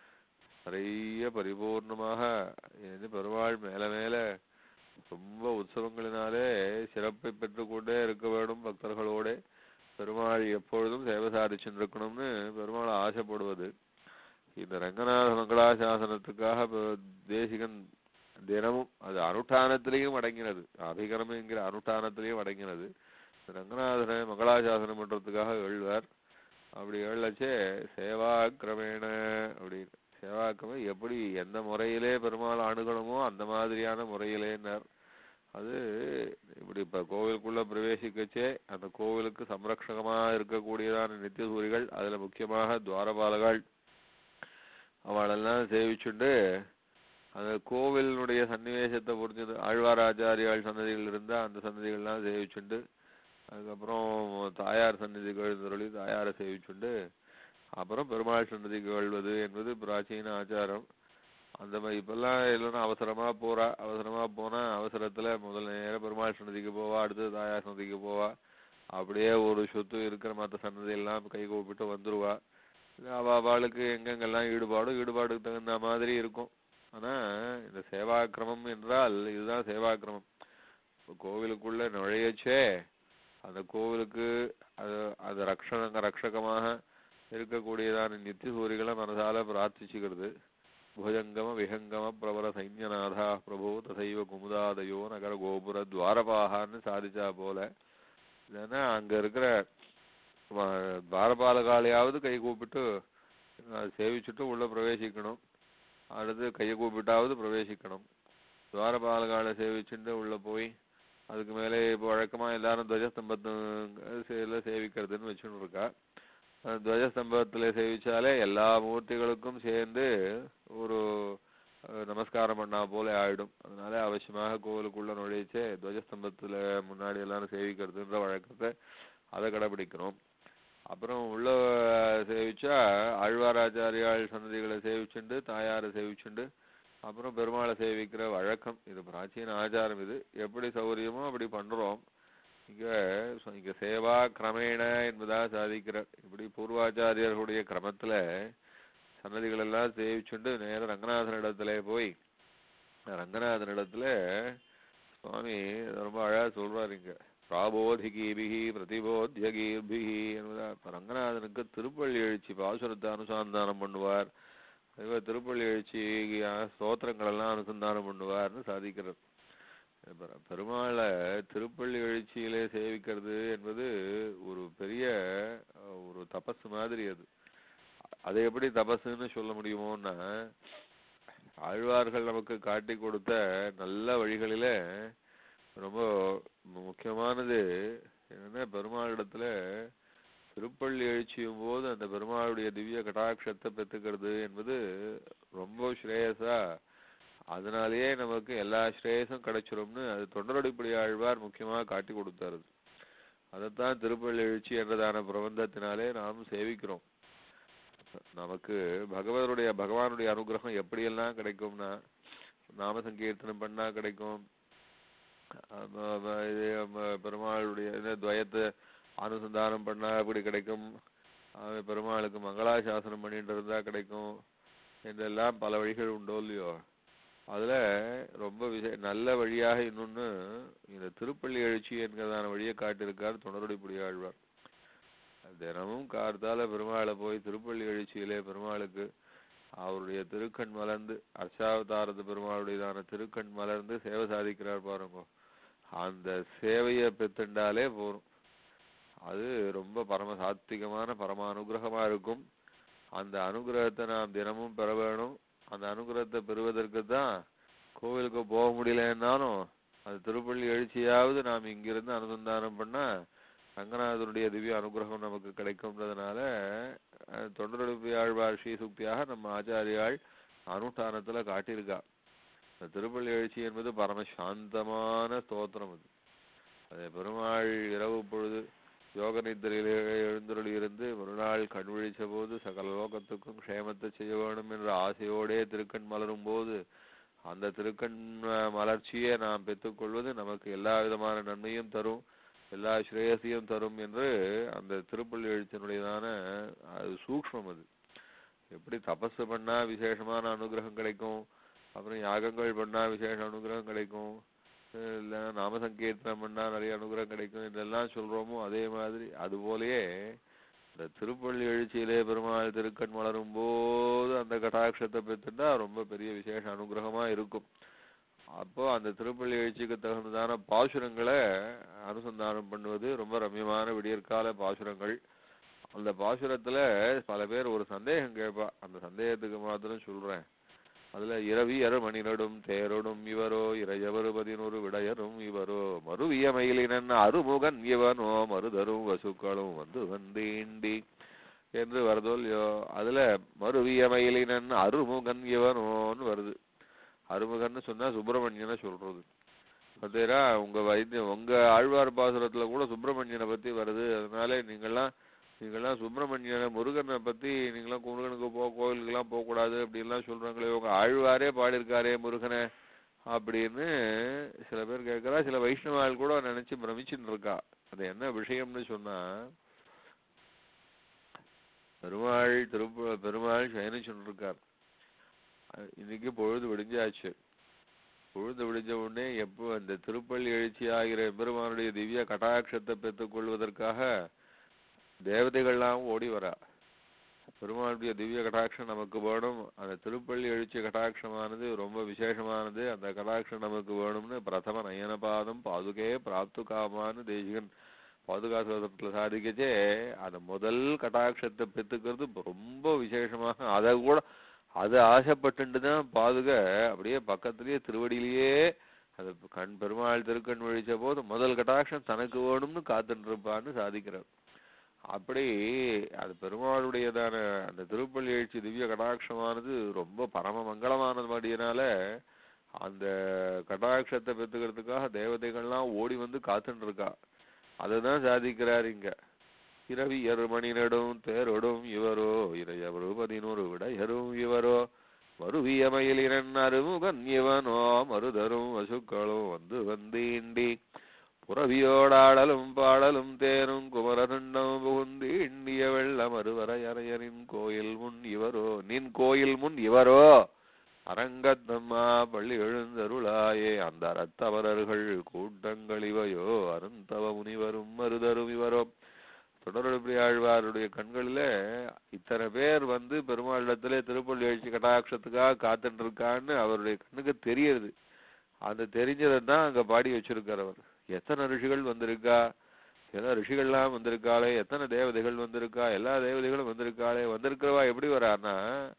நிறைய பரிபூர்ணமாக பெருமாள் மேல மேல ரொம்ப உற்சவங்களினாலே சிறப்பை பெற்றுக்கொண்டே இருக்க வேண்டும். பக்தர்களோட பெருமாள் எப்பொழுதும் சேவை சாதிச்சுருக்கணும்னு பெருமாள் ஆசைப்படுவது. இந்த ரங்கநாத மங்களாசாசனத்துக்காக தேசிகன் தினமும் அது அனுஷ்டானத்திலையும் அடங்கினது, அபிகரம் என்கிற அனுஷ்டானத்திலையும் அடங்கினது. ரங்கநாதனை மங்களாசாசனம் பண்றதுக்காக எழுவார். அப்படி எழுச்சே சேவாக்கிரமேண அப்படின்னு சேவாக்கிரம எப்படி எந்த முறையிலே பெருமாள் அணுகணுமோ அந்த மாதிரியான முறையிலேன்னார். அது இப்படி இப்ப கோவிலுக்குள்ள பிரவேசிக்கச்சே அந்த கோவிலுக்கு சம்ரக்ஷகமா இருக்கக்கூடியதான நித்தியசூரிகள், அதுல முக்கியமாக துவாரபாலகள் அவளெல்லாம் சேவிச்சுண்டு அந்த கோவிலுடைய சன்னிவேசத்தை புரிஞ்சது ஆழ்வாராச்சாரியால் சன்னதிகள் இருந்தா அந்த சன்னதிகள்லாம் சேவிச்சுண்டு அதுக்கப்புறம் தாயார் சன்னதிகள் சொல்லி தாயாரை சேவிச்சுண்டு அப்புறம் பெருமாள் சன்னதிக்கு வாழ்வது என்பது பிராச்சீன ஆச்சாரம். அந்த மாதிரி இப்பெல்லாம் இல்லைன்னா அவசரமா போறா, அவசரமா போனா அவசரத்துல முதல் நேரம் பெருமாள் சன்னதிக்கு போவா, அடுத்து தாயார் சன்னதிக்கு போவா, அப்படியே ஒரு சொத்து இருக்கிற மற்ற சன்னதி எல்லாம் கை கூப்பிட்டு வந்துருவா. அவளுக்கு எங்கெங்கெல்லாம் ஈடுபாடு ஈடுபாடுக்கு தகுந்த மாதிரி இருக்கும். ஆனா இந்த சேவாக்கிரமம் என்றால் இதுதான் சேவாக்கிரமம். கோவிலுக்குள்ள நுழையச்சே அந்த கோவிலுக்கு அது அது ரக்ஷண ரக்ஷகமாக இருக்கக்கூடியதான நித்திய சூரிகளை மனசால பிரார்த்திச்சுக்கிறது. புஜங்கம விஹங்கம பிரபல சைன்யநாதா பிரபோ தசைவ குமுதாதயோ நகர கோபுர துவாரபாகான்னு சாதிச்சா போல இல்லைன்னா அங்க இருக்கிற துவாரபாலகாலையாவது கை கூப்பிட்டு சேவிச்சுட்டு உள்ள பிரவேசிக்கணும். அடுத்து கையை கூப்பிட்டாவது பிரவேசிக்கணும். துவாரபாலகாலை சேவிச்சுட்டு உள்ள போய் அதுக்கு மேலே இப்போ வழக்கமா எல்லாரும் துவஜஸ்தம்பத்துல சேவிக்கிறதுன்னு வச்சுன்னு இருக்கா. துவஜஸ்தம்பத்துல சேவிச்சாலே எல்லா மூர்த்திகளுக்கும் சேர்ந்து ஒரு நமஸ்காரம் பண்ணா போல ஆயிடும். அதனால அவசியமாக கோவிலுக்குள்ள நுழைச்சே துவஜஸ்தம்பத்துல முன்னாடி எல்லாரும் சேவிக்கிறதுன்ற வழக்கத்தை அதை கடைபிடிக்கணும். அப்புறம் உள்ள சேவிச்சா ஆழ்வாராச்சாரியால் சன்னதிகளை சேவிச்சுண்டு தாயாரை சேவிச்சுண்டு அப்புறம் பெருமாளை சேவிக்கிற வழக்கம். இது பிராச்சீன ஆச்சாரம். இது எப்படி சௌகரியமோ அப்படி பண்றோம். இங்க இங்க சேவா கிரமேண என்பதா சாதிக்கிறார். இப்படி பூர்வாச்சாரியர்களுடைய கிரமத்துல சன்னதிகள் எல்லாம் சேவிச்சுண்டு நேர ரங்கநாதன் இடத்துல போய் ரங்கநாதனிடத்துல சுவாமி ரொம்ப அழகா சொல்றாருங்க. பிராபோதிகீபிகி பிரதிபோத்தியகீபிகி என்பதா. ரங்கநாதனுக்கு திருப்பள்ளி எழுச்சி பாசுரத்தை அனுசந்தானம் பண்ணுவார், இவர் திருப்பள்ளி எழுச்சி ஸ்தோத்திரங்கள் எல்லாம் அனுசந்தானம் பண்ணுவார்னு சாதிக்கிறார். பெருமாளை திருப்பள்ளி எழுச்சியிலே சேவிக்கிறது என்பது ஒரு பெரிய ஒரு தபஸ் மாதிரி. அது அதை எப்படி தபஸ்ன்னு சொல்ல முடியுமோன்னா, ஆழ்வார்கள் நமக்கு காட்டி கொடுத்த நல்ல வழிகளில ரொம்ப முக்கியமானது என்னன்னா, பெருமாளிடத்துல திருப்பள்ளி எழுச்சியும் போது அந்த பெருமாளுடைய திவ்ய கடாட்சத்தை பெற்றுக்கிறது என்பது ரொம்ப ஸ்ரேயஸா, அதனாலேயே நமக்கு எல்லா ஸ்ரேயஸும் கிடைச்சிரும்னு அது தொண்டரடிப்படி ஆழ்வார் முக்கியமா காட்டி கொடுத்தாரு. அதைத்தான் திருப்பள்ளி எழுச்சி என்றதான பிரபந்தத்தினாலே நாம் சேவிக்கிறோம். நமக்கு பகவருடைய பகவானுடைய அனுகிரகம் எப்படியெல்லாம் கிடைக்கும்னா, நாம சங்கீர்த்தனம் பண்ணா கிடைக்கும், பெருமாளுடைய துவயத்தை அனுசந்தானம் பண்ணா அப்படி கிடைக்கும், பெருமாளுக்கு மங்களாசாசனம் பண்ணிட்டு இருந்தா கிடைக்கும் என்றெல்லாம் பல வழிகள் உண்டோ இல்லையோ. அதுல ரொம்ப விசே நல்ல வழியாக இன்னொன்னு இந்த திருப்பள்ளி எழுச்சி என்கிறதான வழியை காட்டியிருக்கார் தொண்டரடிப்படி ஆழ்வார். தினமும் கார்த்தால பெருமாளை போய் திருப்பள்ளி எழுச்சியிலே பெருமாளுக்கு அவருடைய திருக்கண் மலர்ந்து, அர்ச்சாவதாரத்து பெருமாளுடையதான திருக்கண் மலர்ந்து சேவை சாதிக்கிறார் பாருங்க. அந்த சேவையை பெற்றுண்டாலே போரும். அது ரொம்ப பரம சாத்விகமான பரம அனுகிரகமா இருக்கும். அந்த அனுகிரகத்தை நாம் தினமும் பெற வேணும். அந்த அனுகிரகத்தை பெறுவதற்கு தான் கோவிலுக்கு போக முடியலன்னாலும் அது திருப்பள்ளி எழுச்சியாவது நாம் இங்கிருந்து அனுசந்தானம் பண்ணா ரங்கநாதனுடைய திவ்ய அனுகிரகம் நமக்கு கிடைக்கும்ன்றதுனால தொண்டரடிப்படி ஆழ்வார் ஸ்ரீசுக்தியாக நம்ம ஆச்சாரியாள் அனுஷ்டானத்துல காட்டியிருக்கா. இந்த திருப்பள்ளி எழுச்சி என்பது பரமசாந்தமான ஸ்தோத்திரம். அது அதே பெருமாள் இரவு பொழுது யோக நித்திரையிலே எழுந்தருளி இருந்து மறுநாள் கண் விழிச்ச போது சகல லோகத்துக்கும் க்ஷேமத்தை செய்ய வேண்டும் என்ற ஆசையோடே திருக்கண் மலரும் போது அந்த திருக்கண் மலர்ச்சியை நாம் பெற்றுக்கொள்வது நமக்கு எல்லா விதமான நன்மையும் தரும், எல்லா ஸ்ரேயசையும் தரும் என்று அந்த திருப்பள்ளி எழுச்சியினுடையதான அது சூக்ஷ்மம். அது எப்படி தபஸ் பண்ணா விசேஷமான அனுகிரகம் கிடைக்கும், அப்புறம் யாகங்கள் பண்ணா விசேஷ அனுகிரகம் கிடைக்கும், இல்லை நாம சங்கீர்த்தனம் பண்ணா நிறைய அனுகிரகம் கிடைக்கும் இதெல்லாம் சொல்றோமோ, அதே மாதிரி அதுபோலயே இந்த திருப்பள்ளி எழுச்சியிலே பெருமாள் திருக்கண் மலரும் போது அந்த கடாட்சத்தை பெற்றுட்டா ரொம்ப பெரிய விசேஷ அனுகிரகமா இருக்கும். அப்போ அந்த திருப்பள்ளி எழுச்சிக்கு தகுந்ததான பாசுரங்களை அனுசந்தானம் பண்ணுவது ரொம்ப ரம்யமான விடியற்கால பாசுரங்கள். அந்த பாசுரத்துல பல பேர் ஒரு சந்தேகம் கேட்பா, அந்த சந்தேகத்துக்கு மாத்திரம் சொல்றேன். அதுல இரவியர் மணிநடும் தேரொடும் இவரோ, இறையவரு பதினொரு விடையரும் இவரோ, மறுவிய மயிலினன் அருமுகன் இவனோ, மருதரும் வசுக்களும் வந்து வந்தீண்டி என்று வருதோல்லையோ. அதுல மறுவிய மயிலினன் அருமுகன் இவனோன்னு வருது. அருமுகன்னு சொன்னா சுப்பிரமணியனை சொல்றது. பார்த்தீரா, உங்க வைத்தியம் உங்க ஆழ்வார் பாசுரத்துல கூட சுப்பிரமணியனை பத்தி வருது. அதனால நீங்கள்லாம் நீங்கள்லாம் சுப்பிரமணியனை முருகனை பத்தி நீங்களாம் முருகனுக்கு போ கோவிலுக்கெல்லாம் போகக்கூடாது அப்படின்லாம் சொல்றாங்களே, உங்க ஆழ்வாரே பாடியிருக்காரே முருகனை அப்படின்னு சில பேர் கேட்கறா. சில வைஷ்ணவாள் கூட நினைச்சு பிரமிச்சுன்னு இருக்கா. அது என்ன விஷயம்னு சொன்னா, பெருமாள் திருப்ப பெருமாள் சயனிச்சுன்னு இருக்கார். இன்னைக்கு பொழுது விடிஞ்சாச்சு. பொழுது விடிஞ்ச உடனே எப்போ அந்த திருப்பள்ளி எழுச்சி ஆகிற பெருமானுடைய திவ்ய கடாட்சத்தை பெற்றுக் கொள்வதற்காக தேவதைகள்லாம் ஓடி வரா. பெருமாளுடைய திவ்ய கடாட்சம் நமக்கு வேணும், அந்த திருப்பள்ளி எழுச்சி கடாட்சமானது ரொம்ப விசேஷமானது, அந்த கடாட்சம் நமக்கு வேணும்னு பிரதம நயனபாதம் பாதுகே பிராப்து காமான்னு தேசிகன் பாதுகா சோதரத்துல சாதிக்கச்சே அந்த முதல் கடாட்சத்தை பெற்றுக்கிறது ரொம்ப விசேஷமாக. அதை கூட அது ஆசைப்பட்டுதான் பாதுக அப்படியே பக்கத்திலேயே திருவடியிலேயே அது கண் பெருமாள் திருக்கண் விழிச்ச போது முதல் கடாட்சம் தனக்கு வேணும்னு காத்துட்டு இருப்பான்னு சாதிக்கிறார். அப்படி அது பெருமாளுடையதான அந்த திருப்பள்ளி எழுச்சி திவ்ய கடாட்சமானது ரொம்ப பரம மங்களமானது மாதிரினால அந்த கடாட்சத்தை பெற்றுக்கிறதுக்காக தேவதைகள்லாம் ஓடி வந்து காத்துட்டு இருக்கா. அதுதான் சாதிக்கிறார் இங்க. இரவியர் மணிநடும் தேரொடும் இவரோ, இறையவரு பதினொரு விடையரும் இவரோ, மறுவிய மயிலினன் அருமுகன் இவனோ, மருதரும் வசுக்களும் வந்து வந்தீண்டி புறவியோடாடலும் பாடலும் தேரும் குமரனுண்டம் புகுந்து இண்டிய வெள்ள மறுவரையறையரின் கோயில் முன் இவரோ, நின் கோயில் முன் இவரோ அரங்கத்தம்மா பள்ளி எழுந்தருளாயே அந்த ரத்தவரர்கள் கூட்டங்கள் இவையோ அருந்தவ முனிவரும் மருதரும் இவரோ. தொடர்புடையாழ்வாருடைய கண்களில இத்தனை பேர் வந்து பெருமாளிடத்திலே திருப்பள்ளி எழுச்சி கட்டாட்சத்துக்காக காத்துட்டு இருக்கான்னு அவருடைய கண்ணுக்கு தெரியுது. அந்த தெரிஞ்சதான் அங்க பாடி வச்சிருக்கார் அவர். எத்தனை ரிஷிகள் வந்திருக்கா, எல்லா ரிஷிகள்லாம் வந்திருக்காளே, எத்தனை தேவதைகள் வந்திருக்கா, எல்லா தேவதைகளும் வந்திருக்காளே. வந்திருக்கிறவா எப்படி வரான்னா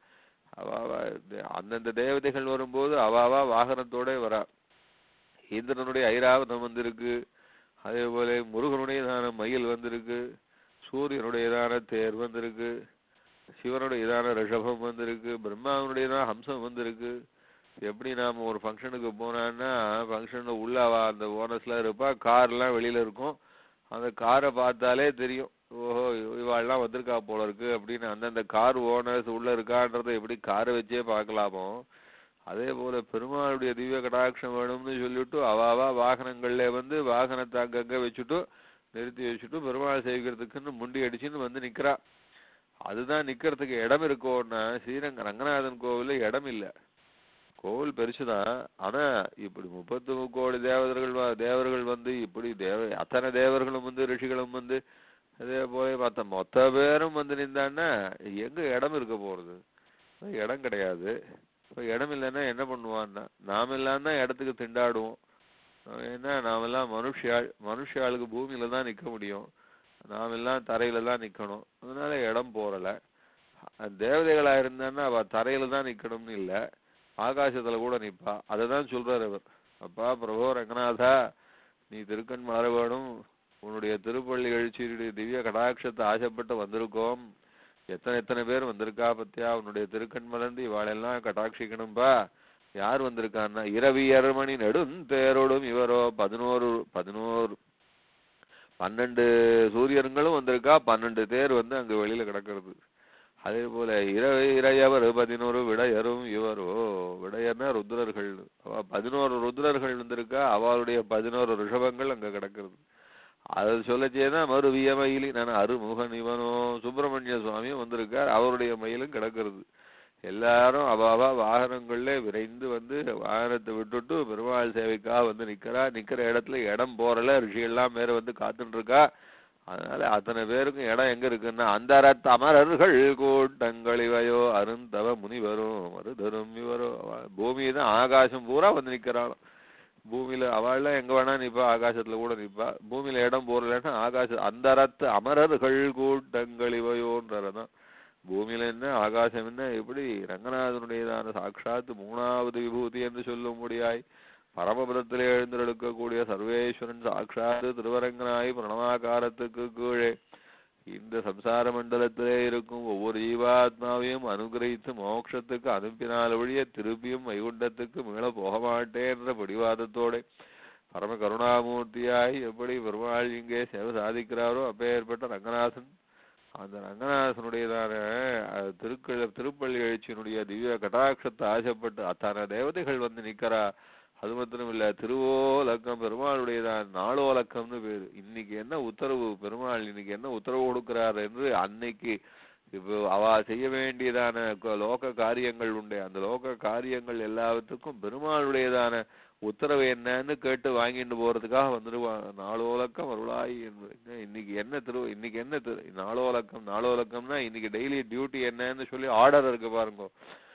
அவாவா அந்தந்த தேவதைகள் வரும்போது அவாவா வாகனத்தோட வரா. இந்திரனுடைய ஐராவதம் வந்திருக்கு, அதே போல முருகனுடையதான மயில் வந்திருக்கு, சூரியனுடையதான தேர் வந்திருக்கு, சிவனுடையதான ரிஷபம் வந்திருக்கு, பிரம்மாவனுடையதான ஹம்சம் வந்திருக்கு. எப்படி நாம ஒரு ஃபங்க்ஷனுக்கு போனான்னா ஃபங்க்ஷன்ல உள்ள அந்த ஓனர்ஸ்லாம் இருப்பா, கார்லாம் வெளியில இருக்கும். அந்த காரை பார்த்தாலே தெரியும், ஓஹோ இவாள்லாம் வந்திருக்கா போல இருக்கு அப்படின்னு. அந்தந்த கார் ஓனர்ஸ் உள்ள இருக்கான்றதை எப்படி காரை வச்சே பார்க்கலாமோ, அதே போல பெருமாளுடைய திவ்ய கடாட்சம் வேணும்னு சொல்லிட்டு அவாவா வாகனங்கள்ல வந்து வாகனத்தை அங்கங்க வச்சுட்டு நிறுத்தி வச்சுட்டு பெருமாள் சேவிக்கிறதுக்குன்னு முண்டி அடிச்சுன்னு வந்து நிக்கிறா. அதுதான் நிக்கிறதுக்கு இடம் இருக்கோன்னா ஸ்ரீரங்க ரங்கநாதன் கோவில்ல இடம் இல்லை. கோவில் பெருசுதான், ஆனா இப்படி முப்பத்தி கோடி தேவதர்கள் தேவர்கள் வந்து இப்படி தேவ அத்தனை தேவர்களும் வந்து ரிஷிகளும் வந்து அதே போல மற்ற மொத்த பேரும் வந்து நின்றான்னா எங்க இடம் இருக்க போறது? இடம் கிடையாது. இப்போ இடம் இல்லைன்னா என்ன பண்ணுவான்னா நாமெல்லாம் தான் இடத்துக்கு திண்டாடுவோம். ஏன்னா நாமெல்லாம் மனுஷியாள், மனுஷியாளுக்கு பூமியில தான் நிற்க முடியும், நாமெல்லாம் தரையில தான் நிற்கணும். அதனால இடம் போறல. தேவதைகளா இருந்தான்னா அவ தரையில தான் நிற்கணும்னு இல்லை, ஆகாசத்துல கூட நிற்பா. அதுதான் சொல்றாரு அவர். அப்பா பிரபோ ரங்கநாதா, நீ திருக்கண் மலர வேணும், உன்னுடைய திருப்பள்ளி எழுச்சியுடைய திவ்ய கடாட்சத்தை ஆசைப்பட்டு வந்திருக்கோம். எத்தனை எத்தனை பேர் வந்திருக்கா பத்தியா, உன்னுடைய திருக்கண் மலர்ந்து இவாளெல்லாம் கட்டாட்சிக்கணும்பா. யார் வந்திருக்கான்னா இரவியர் மணி நெடுந்தேரோடும் இவரோ. பதினோரு பதினோரு பன்னெண்டு சூரியர்களும் வந்திருக்கா, பன்னெண்டு தேர் வந்து அங்க வெளியில கிடக்கிறது. அதே போல இரவு இறையவர் பதினோரு விடையரும் இவரோ. விடையர்னா ருத்ரர்கள், பதினோரு ருத்ரர்கள் வந்திருக்கா, அவளுடைய பதினோரு ரிஷபங்கள் அங்க கிடக்கிறது. அது சொல்லச்சேதான் மறுவிய மயிலி நான் அருமுகன் இவனோ. சுப்பிரமணிய சுவாமியும் வந்திருக்கார், அவருடைய மயிலும் கிடக்கிறது. எல்லாரும் அவாவா வாகனங்கள்ல விரைந்து வந்து வாகனத்தை விட்டுட்டு பெருமாள் சேவைக்காக வந்து நிக்கிறா. நிக்கிற இடத்துல இடம் போறல, ரிஷிகள்லாம் மேல வந்து காத்துட்டு இருக்கா. அதனால அத்தனை பேருக்கும் இடம் எங்க இருக்குன்னா அந்த ரத்த அமரர்கள் கூட்டங்கள் இவையோ அருந்தவ முனிவரும் மருதரும் இவரோ. பூமி தான் ஆகாசம் பூரா வந்து நிக்கிறாளாம். பூமியில அவள்லாம் எங்க வேணா நிப்பா, ஆகாசத்துல கூட நிப்பா. பூமியில இடம் போறலன்னா ஆகாச அந்த ரத்த அமரர்கள் கூட்டங்கள் இவையோன்றதான். பூமியில என்ன ஆகாசம் என்ன, எப்படி ரங்கநாதனுடையதான சாட்சாத்து மூணாவது விபூதி என்று சொல்ல முடியாய் பரமபதத்திலே எழுந்திருக்கக்கூடிய சர்வேஸ்வரன் சாட்சாத்து திருவரங்கனாய் பிரணவாகாரத்துக்கு கீழே இந்த சம்சார மண்டலத்திலே இருக்கும் ஒவ்வொரு ஜீவாத்மாவையும் அனுகிரகித்து மோட்சத்துக்கு அனுப்பினால் ஒழிய திருப்பியும் வைகுண்டத்துக்கு மேல போக மாட்டேன்ற பிடிவாதத்தோட பரம கருணாமூர்த்தியாய் எப்படி பெருமாள் இங்கே சேவை சாதிக்கிறாரோ அப்பேற்பட்ட ரங்கநாதன், அந்த ரங்கநாதனுடையதான திருக்கு திருப்பள்ளி எழுச்சியினுடைய திவ்ய கட்டாட்சத்தை ஆசைப்பட்டு அத்தனை தேவதைகள் வந்து நிக்கிறா. அது மாத்திரம் இல்ல, திருவோலக்கம் பெருமாளுடையதான் நாளோலக்கம்னு பேரு. இன்னைக்கு என்ன உத்தரவு பெருமாள் இன்னைக்கு என்ன உத்தரவு கொடுக்கிறார் என்று அன்னைக்கு இப்போ அவ செய்ய வேண்டியதான லோக காரியங்கள் உண்டு. அந்த லோக காரியங்கள் எல்லாத்துக்கும் பெருமாளுடையதான உத்தரவு என்னன்னு கேட்டு வாங்கிட்டு போறதுக்காக வந்துடுவாங்க. நாளோலக்கம் அருளாய் என்று. இன்னைக்கு என்ன திரு இன்னைக்கு என்ன திரு நாளோலக்கம் நாளோலக்கம்னா இன்னைக்கு டெய்லி டியூட்டி என்னன்னு சொல்லி ஆர்டர் இருக்கு பாருங்க.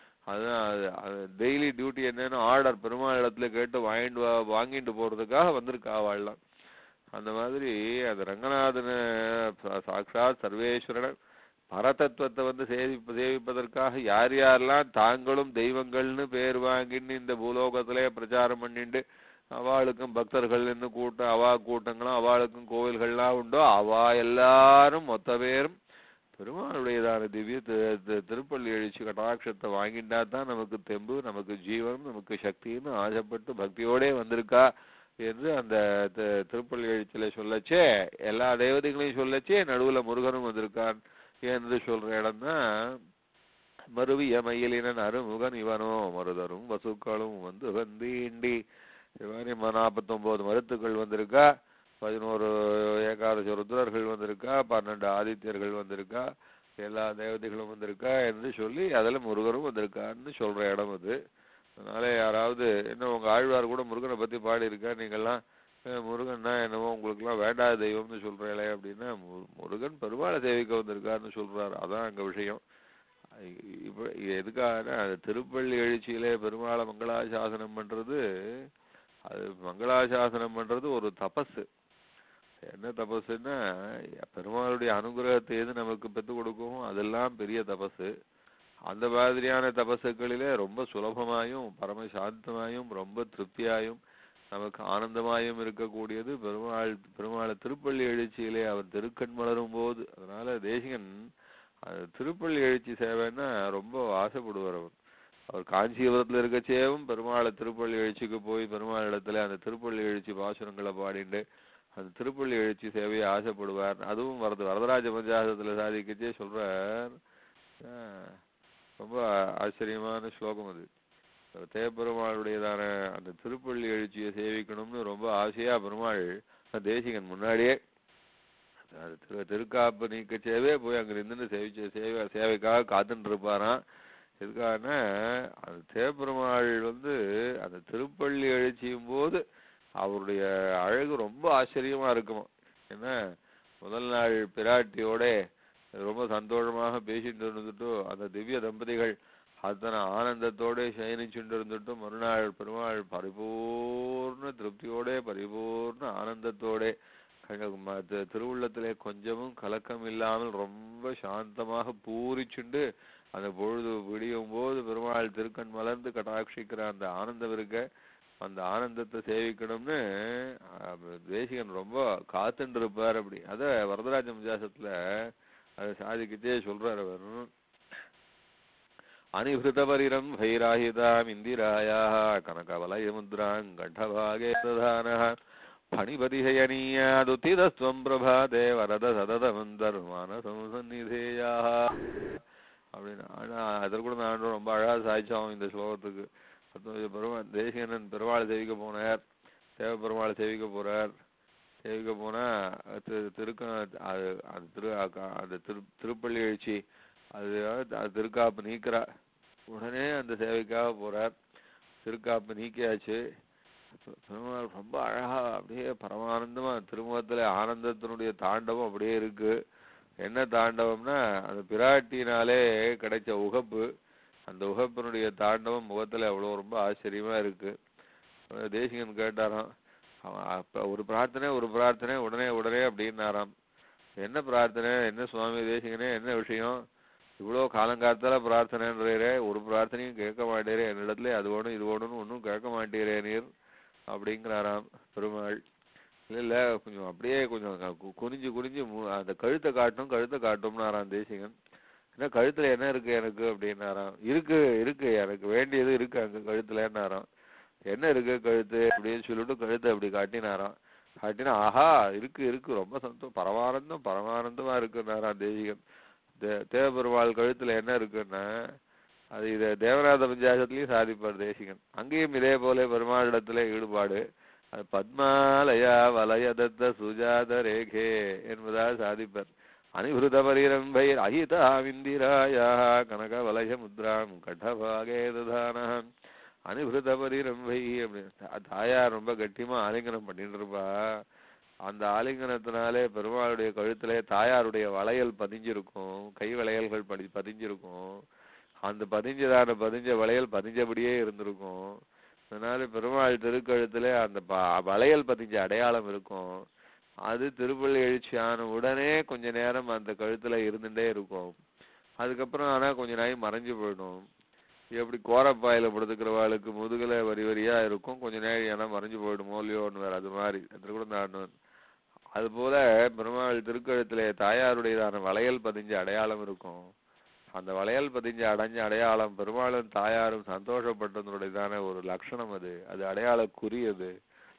அதுதான் டெய்லி டியூட்டி என்னன்னு ஆர்டர் பெருமாள் இடத்துல கேட்டு வாங்கிட்டு வாங்கிட்டு போறதுக்காக வந்திருக்கா அவள்லாம். அந்த மாதிரி அந்த ரங்கநாதன சாட்சாத் சர்வேஸ்வரன் பரதத்துவத்தை வந்து சேவிப்ப சேவிப்பதற்காக யார் யாரெல்லாம் தாங்களும் தெய்வங்கள்னு பேர் வாங்கின்னு இந்த பூலோகத்திலே பிரச்சாரம் பண்ணிட்டு அவளுக்கும் பக்தர்கள் என்று கூட்டம் அவா கூட்டங்களும் அவளுக்கும் கோவில்கள்லாம் உண்டோ அவா எல்லாரும் மொத்த பேரும் பெருமாளுடையதான திவ்ய திருப்பள்ளி எழுச்சி கட்டாட்சத்தை வாங்கிட்டா தான் நமக்கு தெம்பு, நமக்கு ஜீவன், நமக்கு சக்தின்னு ஆசைப்பட்டு பக்தியோடே வந்திருக்கா என்று அந்த திருப்பள்ளி எழுச்சியில சொல்லச்சே எல்லா தேவதைகளையும் சொல்லச்சே நடுவுல முருகனும் வந்திருக்கான் என்று சொல்ற இடம் தான் மருவிய மயிலினன் அருமுகன் இவனோ மருதரும் வசுக்களும் வந்து வந்தீண்டி. இவனே நாற்பத்தி ஒன்பது மருத்துக்கள் வந்திருக்கா, பதினோரு ஏகாதசி ருத்ரர்கள் வந்திருக்கா, பன்னெண்டு ஆதித்யர்கள் வந்திருக்கா, எல்லா தேவதைகளும் வந்திருக்கா என்று சொல்லி அதுல முருகரும் வந்திருக்கான்னு சொல்ற இடம் அது. அதனால யாராவது என்ன உங்க ஆழ்வார் கூட முருகனை பத்தி பாடி இருக்கா, நீங்கெல்லாம் முருகன்னா என்னவோ உங்களுக்கு எல்லாம் வேண்டாத தெய்வம்னு சொல்றீங்களே அப்படின்னா, முருகன் பெருமாளை சேவிக்க வந்திருக்காருன்னு சொல்றாரு. அதான் அங்க விஷயம். இப்ப எதுக்காக திருப்பள்ளி எழுச்சியிலே பெருமாளை மங்களாசாசனம் பண்றது, அது மங்களாசாசனம் பண்றது ஒரு தபசு. என்ன தபசுன்னா, பெருமாளுடைய அனுகிரகத்தை எது நமக்கு பெற்றுக் கொடுக்கும் அதெல்லாம் பெரிய தபசு. அந்த மாதிரியான தபசுக்களிலே ரொம்ப சுலபமாயும் பரமசாந்தமாயும் ரொம்ப திருப்தியாயும் நமக்கு ஆனந்தமாயும் இருக்கக்கூடியது பெருமாள் பெருமாளை திருப்பள்ளி எழுச்சியிலே அவர் திருக்கண் மலரும் போது. அதனால தேசிகன் திருப்பள்ளி எழுச்சி சேவைன்னா ரொம்ப ஆசைப்படுவார். அவர் அவர் காஞ்சிபுரத்துல இருக்கச்சேவும் பெருமாளை திருப்பள்ளி எழுச்சிக்கு போய் பெருமாள் இடத்துல அந்த திருப்பள்ளி எழுச்சி பாசுரங்களை பாடிண்டு அந்த திருப்பள்ளி எழுச்சி சேவையை ஆசைப்படுவார். அதுவும் வரது வரதராஜ பஞ்சாசத்துல சாதிக்கச்சே சொல்றார். ரொம்ப ஆச்சரியமான ஸ்லோகம் அது. தேவபெருமாளுடையதான அந்த திருப்பள்ளி எழுச்சியை சேவிக்கணும்னு ரொம்ப ஆசையா பெருமாள் தேசிகன் முன்னாடியே திரு திருக்காப்பு நீக்க சேவே போய் அங்க நின்று சேவிச்ச சேவை சேவைக்காக காத்துட்டு இருப்பாராம். எதுக்காகனா அந்த தேவபெருமாள் வந்து அந்த திருப்பள்ளி எழுச்சியும் போது அவருடைய அழகு ரொம்ப ஆச்சரியமா இருக்குமா. ஏன்னா முதல் நாள் பிராட்டியோட ரொம்ப சந்தோஷமாக பேசிட்டு இருந்துட்டு அந்த திவ்ய தம்பதிகள் அத்தனை ஆனந்தத்தோட சயனிச்சுட்டு இருந்துட்டு மறுநாள் பெருமாள் பரிபூர்ண திருப்தியோட பரிபூர்ண ஆனந்தத்தோட திருவுள்ளத்திலே கொஞ்சமும் கலக்கம் இல்லாமல் ரொம்ப சாந்தமாக பூரிச்சுண்டு அந்த பொழுது விடியும் போது பெருமாள் திருக்கண் மலர்ந்து கட்டாட்சிக்கிற அந்த ஆனந்தம் இருக்க, அந்த ஆனந்தத்தை சேவிக்கணும்னு தேசிகன் ரொம்ப காத்துட்டு இருப்பார். அப்படி அத வரதராஜ பஞ்சாசத்துல அதை சாதிக்கிட்டே சொல்றார் அவர். அனிபிருதபரிரம் வைராஹிதாம் இந்திராயா கனகவலயமுத்ராங் கண்டபாகே பிரதானஹ பணிபதிஹயனீயாதுத்திதஸ்வம் பிரபாதே வரத சததமந்தர்மானசம் சந்நிதேயா அப்படின்னு. ஆனா அதற்கு கூட நான் ரொம்ப அழகா சாய்ச்சோம் இந்த ஸ்லோகத்துக்கு. பெருமாள் தேசிகனன் பெருமாளை சேவிக்க போனார், தேவ பெருமாளை சேவிக்க போறார். சேவிக்க போனா திருக்கு அந்த திரு அந்த திரு திருப்பள்ளி எழுச்சி அது திருக்காப்பு நீக்கிறா. உடனே அந்த சேவைக்காக போறார். திருக்காப்பு நீக்கியாச்சு. பெருமாள் ரொம்ப அழகா அப்படியே பரமானந்தமா திருமுகத்துல ஆனந்தத்தினுடைய தாண்டவம் அப்படியே இருக்கு. என்ன தாண்டவம்னா அந்த பிராட்டினாலே கிடைச்ச உகப்பு, அந்த உகப்பினுடைய தாண்டவம் முகத்துல அவ்வளவு ரொம்ப ஆச்சரியமா இருக்கு. தேசிகன் கேட்டாராம், அப்ப ஒரு பிரார்த்தனை ஒரு பிரார்த்தனை உடனே உடனே அப்படின்னாராம். என்ன பிரார்த்தனை, என்ன சுவாமி தேசிகனே, என்ன விஷயம், இவ்வளவு காலங்காலத்தால பிரார்த்தனைன்றே ஒரு பிரார்த்தனையும் கேட்க மாட்டேறே, என்னிடத்துல அது வேணும் இது வேணும்னு ஒன்றும் கேட்க மாட்டேறே நீர் அப்படிங்கிறாராம் பெருமாள். இல்ல இல்ல கொஞ்சம் அப்படியே கொஞ்சம் குனிஞ்சு குனிஞ்சு அந்த கழுத்தை காட்டும் கழுத்தை காட்டும்னாராம் தேசிகன். என்ன கழுத்துல என்ன இருக்கு எனக்கு அப்படின்னாராம். இருக்கு இருக்கு எனக்கு வேண்டியது இருக்கு அங்க கழுத்துலன்னாராம். என்ன இருக்கு கழுத்து அப்படின்னு சொல்லிட்டு கழுத்தை அப்படி காட்டினாராம். காட்டினா ஆஹா இருக்கு இருக்கு ரொம்ப சந்தோஷம் பரமானந்தம் பரமானந்தமா இருக்குன்னாராம் தேசிகன். தே தேவபெருமாள் கழுத்துல என்ன இருக்குன்னா அது இதை தேவநாத பஞ்சாசத்துலயும் சாதிப்பார் தேசிகன். அங்கேயும் இதே போல பெருமாளிடத்துல ஈடுபாடு. அது பத்மாலயா வலயதத்த சுஜாத ரேகே என்பதாக சாதிப்பார். அனிபிருத பரிரம்பை அஹிதாவிந்திராயா கனக வலய முத்ராம் கடபாகே ததானம் அனிபிருத பரிரம்பை அப்படின்னு தாயார் ரொம்ப கட்டியமா ஆலிங்கனம் பண்ணிட்டு இருப்பா. அந்த ஆலிங்கனத்தினாலே பெருமாளுடைய கழுத்திலே தாயாருடைய வளையல் பதிஞ்சிருக்கும், கை வளையல்கள் பதி பதிஞ்சிருக்கும். அந்த பதிஞ்சதான பதிஞ்ச வளையல் பதிஞ்சபடியே இருந்திருக்கும். அதனால பெருமாள் திருக்கழுத்துல அந்த வளையல் பதிஞ்ச அடையாளம் இருக்கும். அது திருப்பள்ளி எழுச்சியான உடனே கொஞ்ச நேரம் அந்த கழுத்துல இருந்துட்டே இருக்கும். அதுக்கப்புறம் ஆனா கொஞ்ச நாய் மறைஞ்சு போயிடும். எப்படி கோரப்பாயில படுத்துக்கிறவாளுக்கு முதுகுல வரி வரியா இருக்கும், கொஞ்ச நேரம் ஏன்னா மறைஞ்சு போயிடும் மோலியோன்னு வேற. அது மாதிரி அது கூட நான் அது போல பெருமாள் திருக்கழுத்துல தாயாருடையதான வளையல் பதிஞ்ச அடையாளம் இருக்கும். அந்த வளையல் பதிஞ்ச அடைஞ்ச அடையாளம் பெருமாளும் தாயாரும் சந்தோஷப்பட்டதனுடையதான ஒரு லட்சணம். அது அது அடையாள குறியது.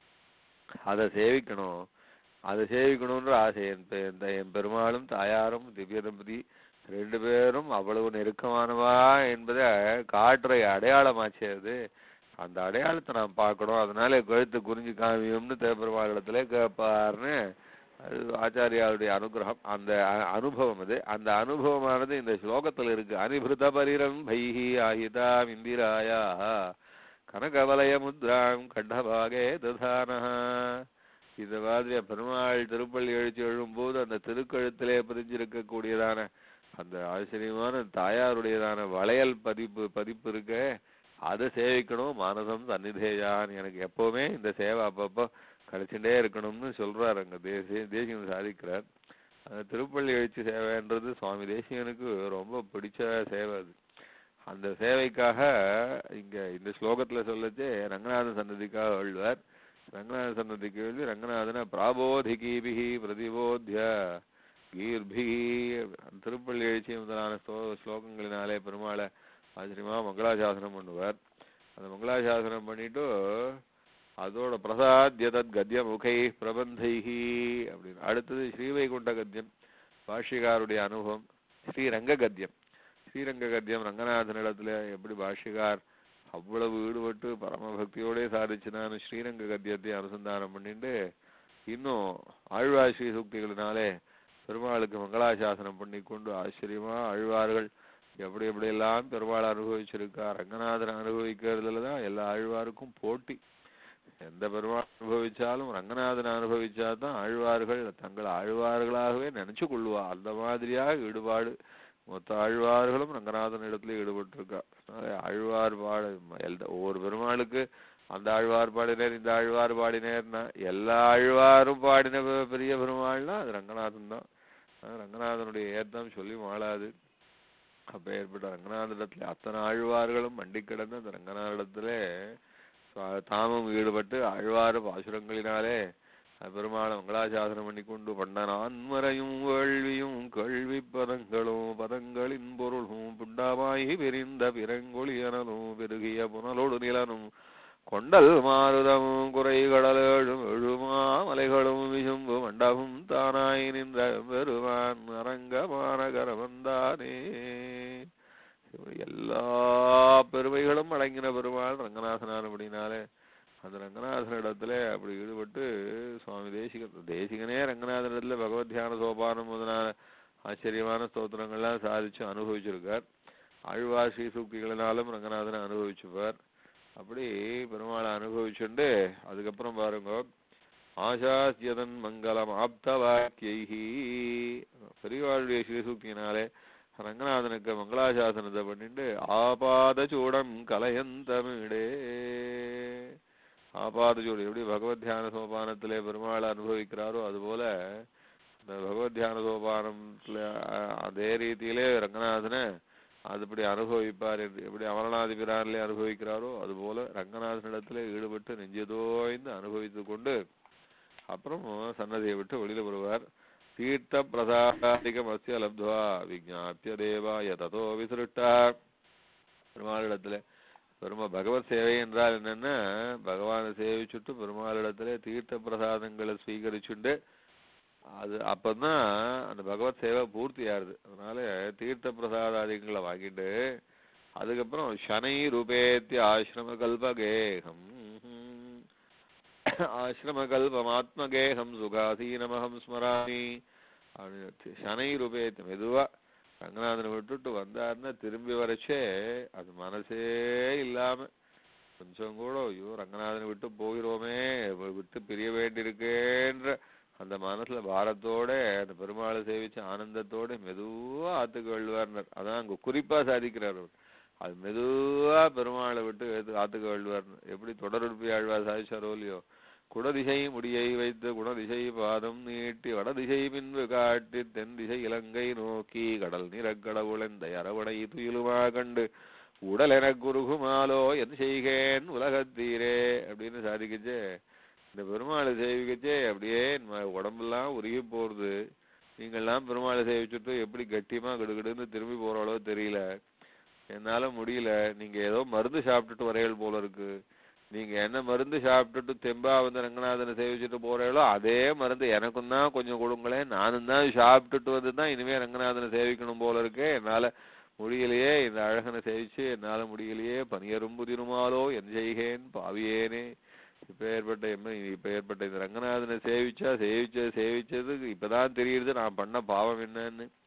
அதை சேவிக்கணும், அதை சேவிக்கணும்ன்ற ஆசை. என் என் பெருமாளும் தாயாரும் திவ்ய தம்பதி ரெண்டு பேரும் அவ்வளவு நெருக்கமானவா என்பதை காட்டுற அடையாளமாச்சு அது. அந்த அடையாளத்தை நாம் பார்க்கணும். அதனால கழுத்து குறிஞ்சு காமியம்னு தேவபெருமாள் இடத்துல கேட்பார்னு அது ஆச்சாரியாருடைய அனுகிரகம், அந்த அனுபவம். அது அந்த அனுபவமானது இந்த ஸ்லோகத்துல இருக்கு. அனிபிருத பரிரம் பைஹி ஆஹிதா இந்திராயா கனகவலய முத்ராம் கண்டபாகே ததானஹ. இந்த மாதிரி பெருமாள் திருப்பள்ளி எழுச்சி எழும்போது அந்த திருக்கழுத்திலே பதிஞ்சிருக்கக்கூடியதான அந்த ஆச்சரியமான தாயாருடையதான வளையல் பதிப்பு பதிப்பு இருக்க, அதை சேவிக்கணும். மானசம் சந்நிதேயான், எனக்கு எப்பவுமே இந்த சேவை அப்பப்போ கிடைச்சுட்டே இருக்கணும்னு சொல்றாரு அங்க தேசிய தேசிகன் சாதிக்கிறார். அந்த திருப்பள்ளி எழுச்சி சேவைன்றது சுவாமி தேசிகனுக்கு ரொம்ப பிடிச்ச சேவை. அது அந்த சேவைக்காக இங்க இந்த ஸ்லோகத்துல சொல்லச்சே ரங்கநாதன் சன்னதிக்காக எழுவார். ரங்கநாத சன்னதிக்கு எழுதி ரங்கநாதன பிராபோதிகீபிகி பிரதிபோத்திய கீர்பிகி திருப்பள்ளி எழுச்சி முதலான ஸ்லோ ஸ்லோகங்களினாலே பெருமாளை ஆச்சரியமா மங்களாசாசனம் பண்ணுவார். அந்த மங்களாசாசனம் பண்ணிட்டு அதோட பிரசாத்திய தத் கத்திய முகை பிரபந்தைஹி அப்படின்னு அடுத்தது ஸ்ரீவைகுண்ட கத்தியம், பாஷ்யக்காருடைய அனுபவம். ஸ்ரீரங்க கத்தியம், ஸ்ரீரங்க கத்தியம் ரங்கநாதனிடத்துல எப்படி பாஷ்யக்கார் அவ்வளவு ஈடுபட்டு பரமபக்தியோடே சாதிச்சுனான்னு ஸ்ரீரங்க கத்தியத்தை அனுசந்தானம் பண்ணிட்டு இன்னும் ஆழ்வார் ஸ்ரீ சூக்திகளினாலே பெருமாளுக்கு மங்களாசாசனம் பண்ணி கொண்டு ஆச்சரியமா ஆழ்வார்கள் எப்படி எப்படியெல்லாம் பெருமாள் அனுபவிச்சிருக்கா. ரங்கநாதன் அனுபவிக்கிறதுலதான் எல்லா ஆழ்வாருக்கும் போட்டி. எந்த பெருமாள் அனுபவிச்சாலும் ரங்கநாதன் அனுபவிச்சாதான் ஆழ்வார்கள் தங்கள் ஆழ்வார்களாகவே நினைச்சு கொள்ளுவா. அந்த மாதிரியாக ஈடுபாடு மொத்த ஆழ்வார்களும் ரங்கநாதன் இடத்துல ஈடுபட்டிருக்கா. ஆழ்வார் பாடு ஒவ்வொரு பெருமாளுக்கு அந்த ஆழ்வார் பாடினேர் இந்த ஆழ்வார் பாடினேர்னா எல்லா ஆழ்வாரும் பாடின பெரிய பெருமாள்னா அது ரங்கநாதன் தான். ரங்கநாதனுடைய ஏத்தம் சொல்லி மாளாது. அப்ப ஏற்பட்ட ரங்கநாதனிடத்துல அத்தனை ஆழ்வார்களும் மண்டி கிடந்து அந்த ரங்கநாதனிடத்துல தாமும் ஈடுபட்டு ஆழ்வார் பாசுரங்களினாலே பெருமாளை மங்களாசாசனம் பண்ணி கொண்டு பண்டனான்மறையும் வேள்வியும் கேள்வி பதங்களும் பதங்களின் பொருளும் புண்டாமாயி விரிந்த பிறங்கொழியனும் பெருகிய புனலோடு நிலனும் கொண்டல் மாருதமும் குறைகடலும் எழுமா மலைகளும் விசும்பு மண்டபம் தானாய் நின்ற பெருமான் அரங்கமான கரவந்தானே. எல்லா பெருமைகளும் அடங்கின பெருமாள் ரங்கநாதனார். அப்படின்னாலே அந்த ரங்கநாதன் இடத்துல அப்படி ஈடுபட்டு சுவாமி தேசிகன் தேசிகனே ரங்கநாதன் இடத்துல பகவத் தியான சோபானம் முதலான ஆச்சரியமான ஸ்தோத்திரங்கள்லாம் சாதிச்சு அனுபவிச்சிருக்கார். ஆழ்வார் ஸ்ரீ சூக்திகளினாலும் ரங்கநாதனை அனுபவிச்சுப்பார். அப்படி பெருமாளை அனுபவிச்சுண்டு அதுக்கப்புறம் பாருங்க, ஆசாஸ்யதன் மங்களம் ஆப்த வாக்கியைஹி பெரியவாளுடைய ஸ்ரீசூக்தியினாலே ரங்கநாதனுக்கு மங்களாசாசனத்தை பண்ணிட்டு ஆபாத சூடம் கலையந்தமிழே. ஆபாத சூடு எப்படி பகவத் தியான சோபானத்திலே பெருமாளை அனுபவிக்கிறாரோ அதுபோல இந்த பகவத் தியான சோபானத்துல அதே ரீதியிலே ரங்கநாதனை அதுபடி அனுபவிப்பார். என்று எப்படி அமரநாதி பிரானிலே அனுபவிக்கிறாரோ அதுபோல ரங்கநாதனிடத்துல ஈடுபட்டு நெஞ்சதோய்ந்து அனுபவித்து கொண்டு அப்புறம் சன்னதியை விட்டு வெளியில வருவார். தீர்த்த பிரசாதிகம் அஸ்ய லப்த்வா விஜ்ஞாபிய தேவாய ததோ விசிருட்டா. பெருமாளிடத்துல பெருமா பகவத் சேவை என்றால் என்னன்னா பகவானை சேவிச்சுட்டு பெருமாளிடத்துல தீர்த்த பிரசாதங்களை ஸ்வீகரிச்சுண்டு அது அப்பதான் அந்த பகவத் சேவை பூர்த்தி ஆறுது. அதனால தீர்த்த பிரசாதாதிகளை வாங்கிட்டு அதுக்கப்புறம் சனை ரூபேத்தி ஆசிரம கல்பகேகம் ஆசிரம கல்பமாத்மகேகம் சுகாசீனமகம் ஸ்மராமி அப்படின்னு சனை ரூபேத்தி மெதுவா ரங்கநாதனை விட்டுட்டு வந்தாருன்னா திரும்பி வரைச்சே அது மனசே இல்லாம கொஞ்சம் கூட ஐயோ ரங்கநாதனை விட்டு போகிறோமே விட்டு பிரிய வேண்டியிருக்கேன்ற அந்த மனசுல பாரத்தோட அந்த பெருமாளை சேவிச்ச ஆனந்தத்தோட மெதுவா ஆத்துக்கு வெள்ளுவார்னர். அதான் அங்க குறிப்பா சாதிக்கிறார். அது மெதுவா பெருமாளை விட்டு ஆத்துக்கு வெள்ளுவார்னர். எப்படி தொடருப்பி ஆழ்வார் சாதிச்சாரோ இல்லையோ, குடதிசை முடியை வைத்து குணதிசை பாதம் நீட்டி வடதிசை பின்பு காட்டி தென் திசை இலங்கை நோக்கி கடல் நிறக்கடவுளெந்த அரவணை துயிலுமா கண்டு உடல் என குருகுமாலோ என் செய்கேன் உலகத்தீரே அப்படின்னு சாதிக்கச்சே இந்த பெருமாளை சேவிக்கச்சே அப்படியே உடம்பெல்லாம் உருகி போறது. நீங்கள்லாம் பெருமாளை சேவிச்சுட்டு எப்படி கட்டியமா கிடுகிடுன்னு திரும்பி போறாளோ தெரியல, என்னால முடியல. நீங்க ஏதோ மருந்து சாப்பிட்டுட்டு வரையல் போல இருக்கு. நீங்க என்ன மருந்து சாப்பிட்டுட்டு தெம்பா வந்து ரங்கநாதனை சேவிச்சுட்டு போறீங்களோ அதே மருந்து எனக்கும் தான் கொஞ்சம் கொடுங்களேன், நானும் தான் சாப்பிட்டுட்டு வந்து தான் இனிமே ரங்கநாதனை சேவிக்கணும் போல இருக்கு, என்னால முடியலையே, இந்த அழகனை சேவிச்சு என்னால முடியலையே, பனியரும் புதிருமாலோ என் செய்கேன் பாவியேனே. இப்ப ஏற்பட்ட என்ன இப்ப ஏற்பட்ட இந்த ரங்கநாதனை சேவிச்சா சேவிச்ச சேவிச்சது இப்பதான் தெரியுது நான் பண்ண பாவம் என்னன்னு.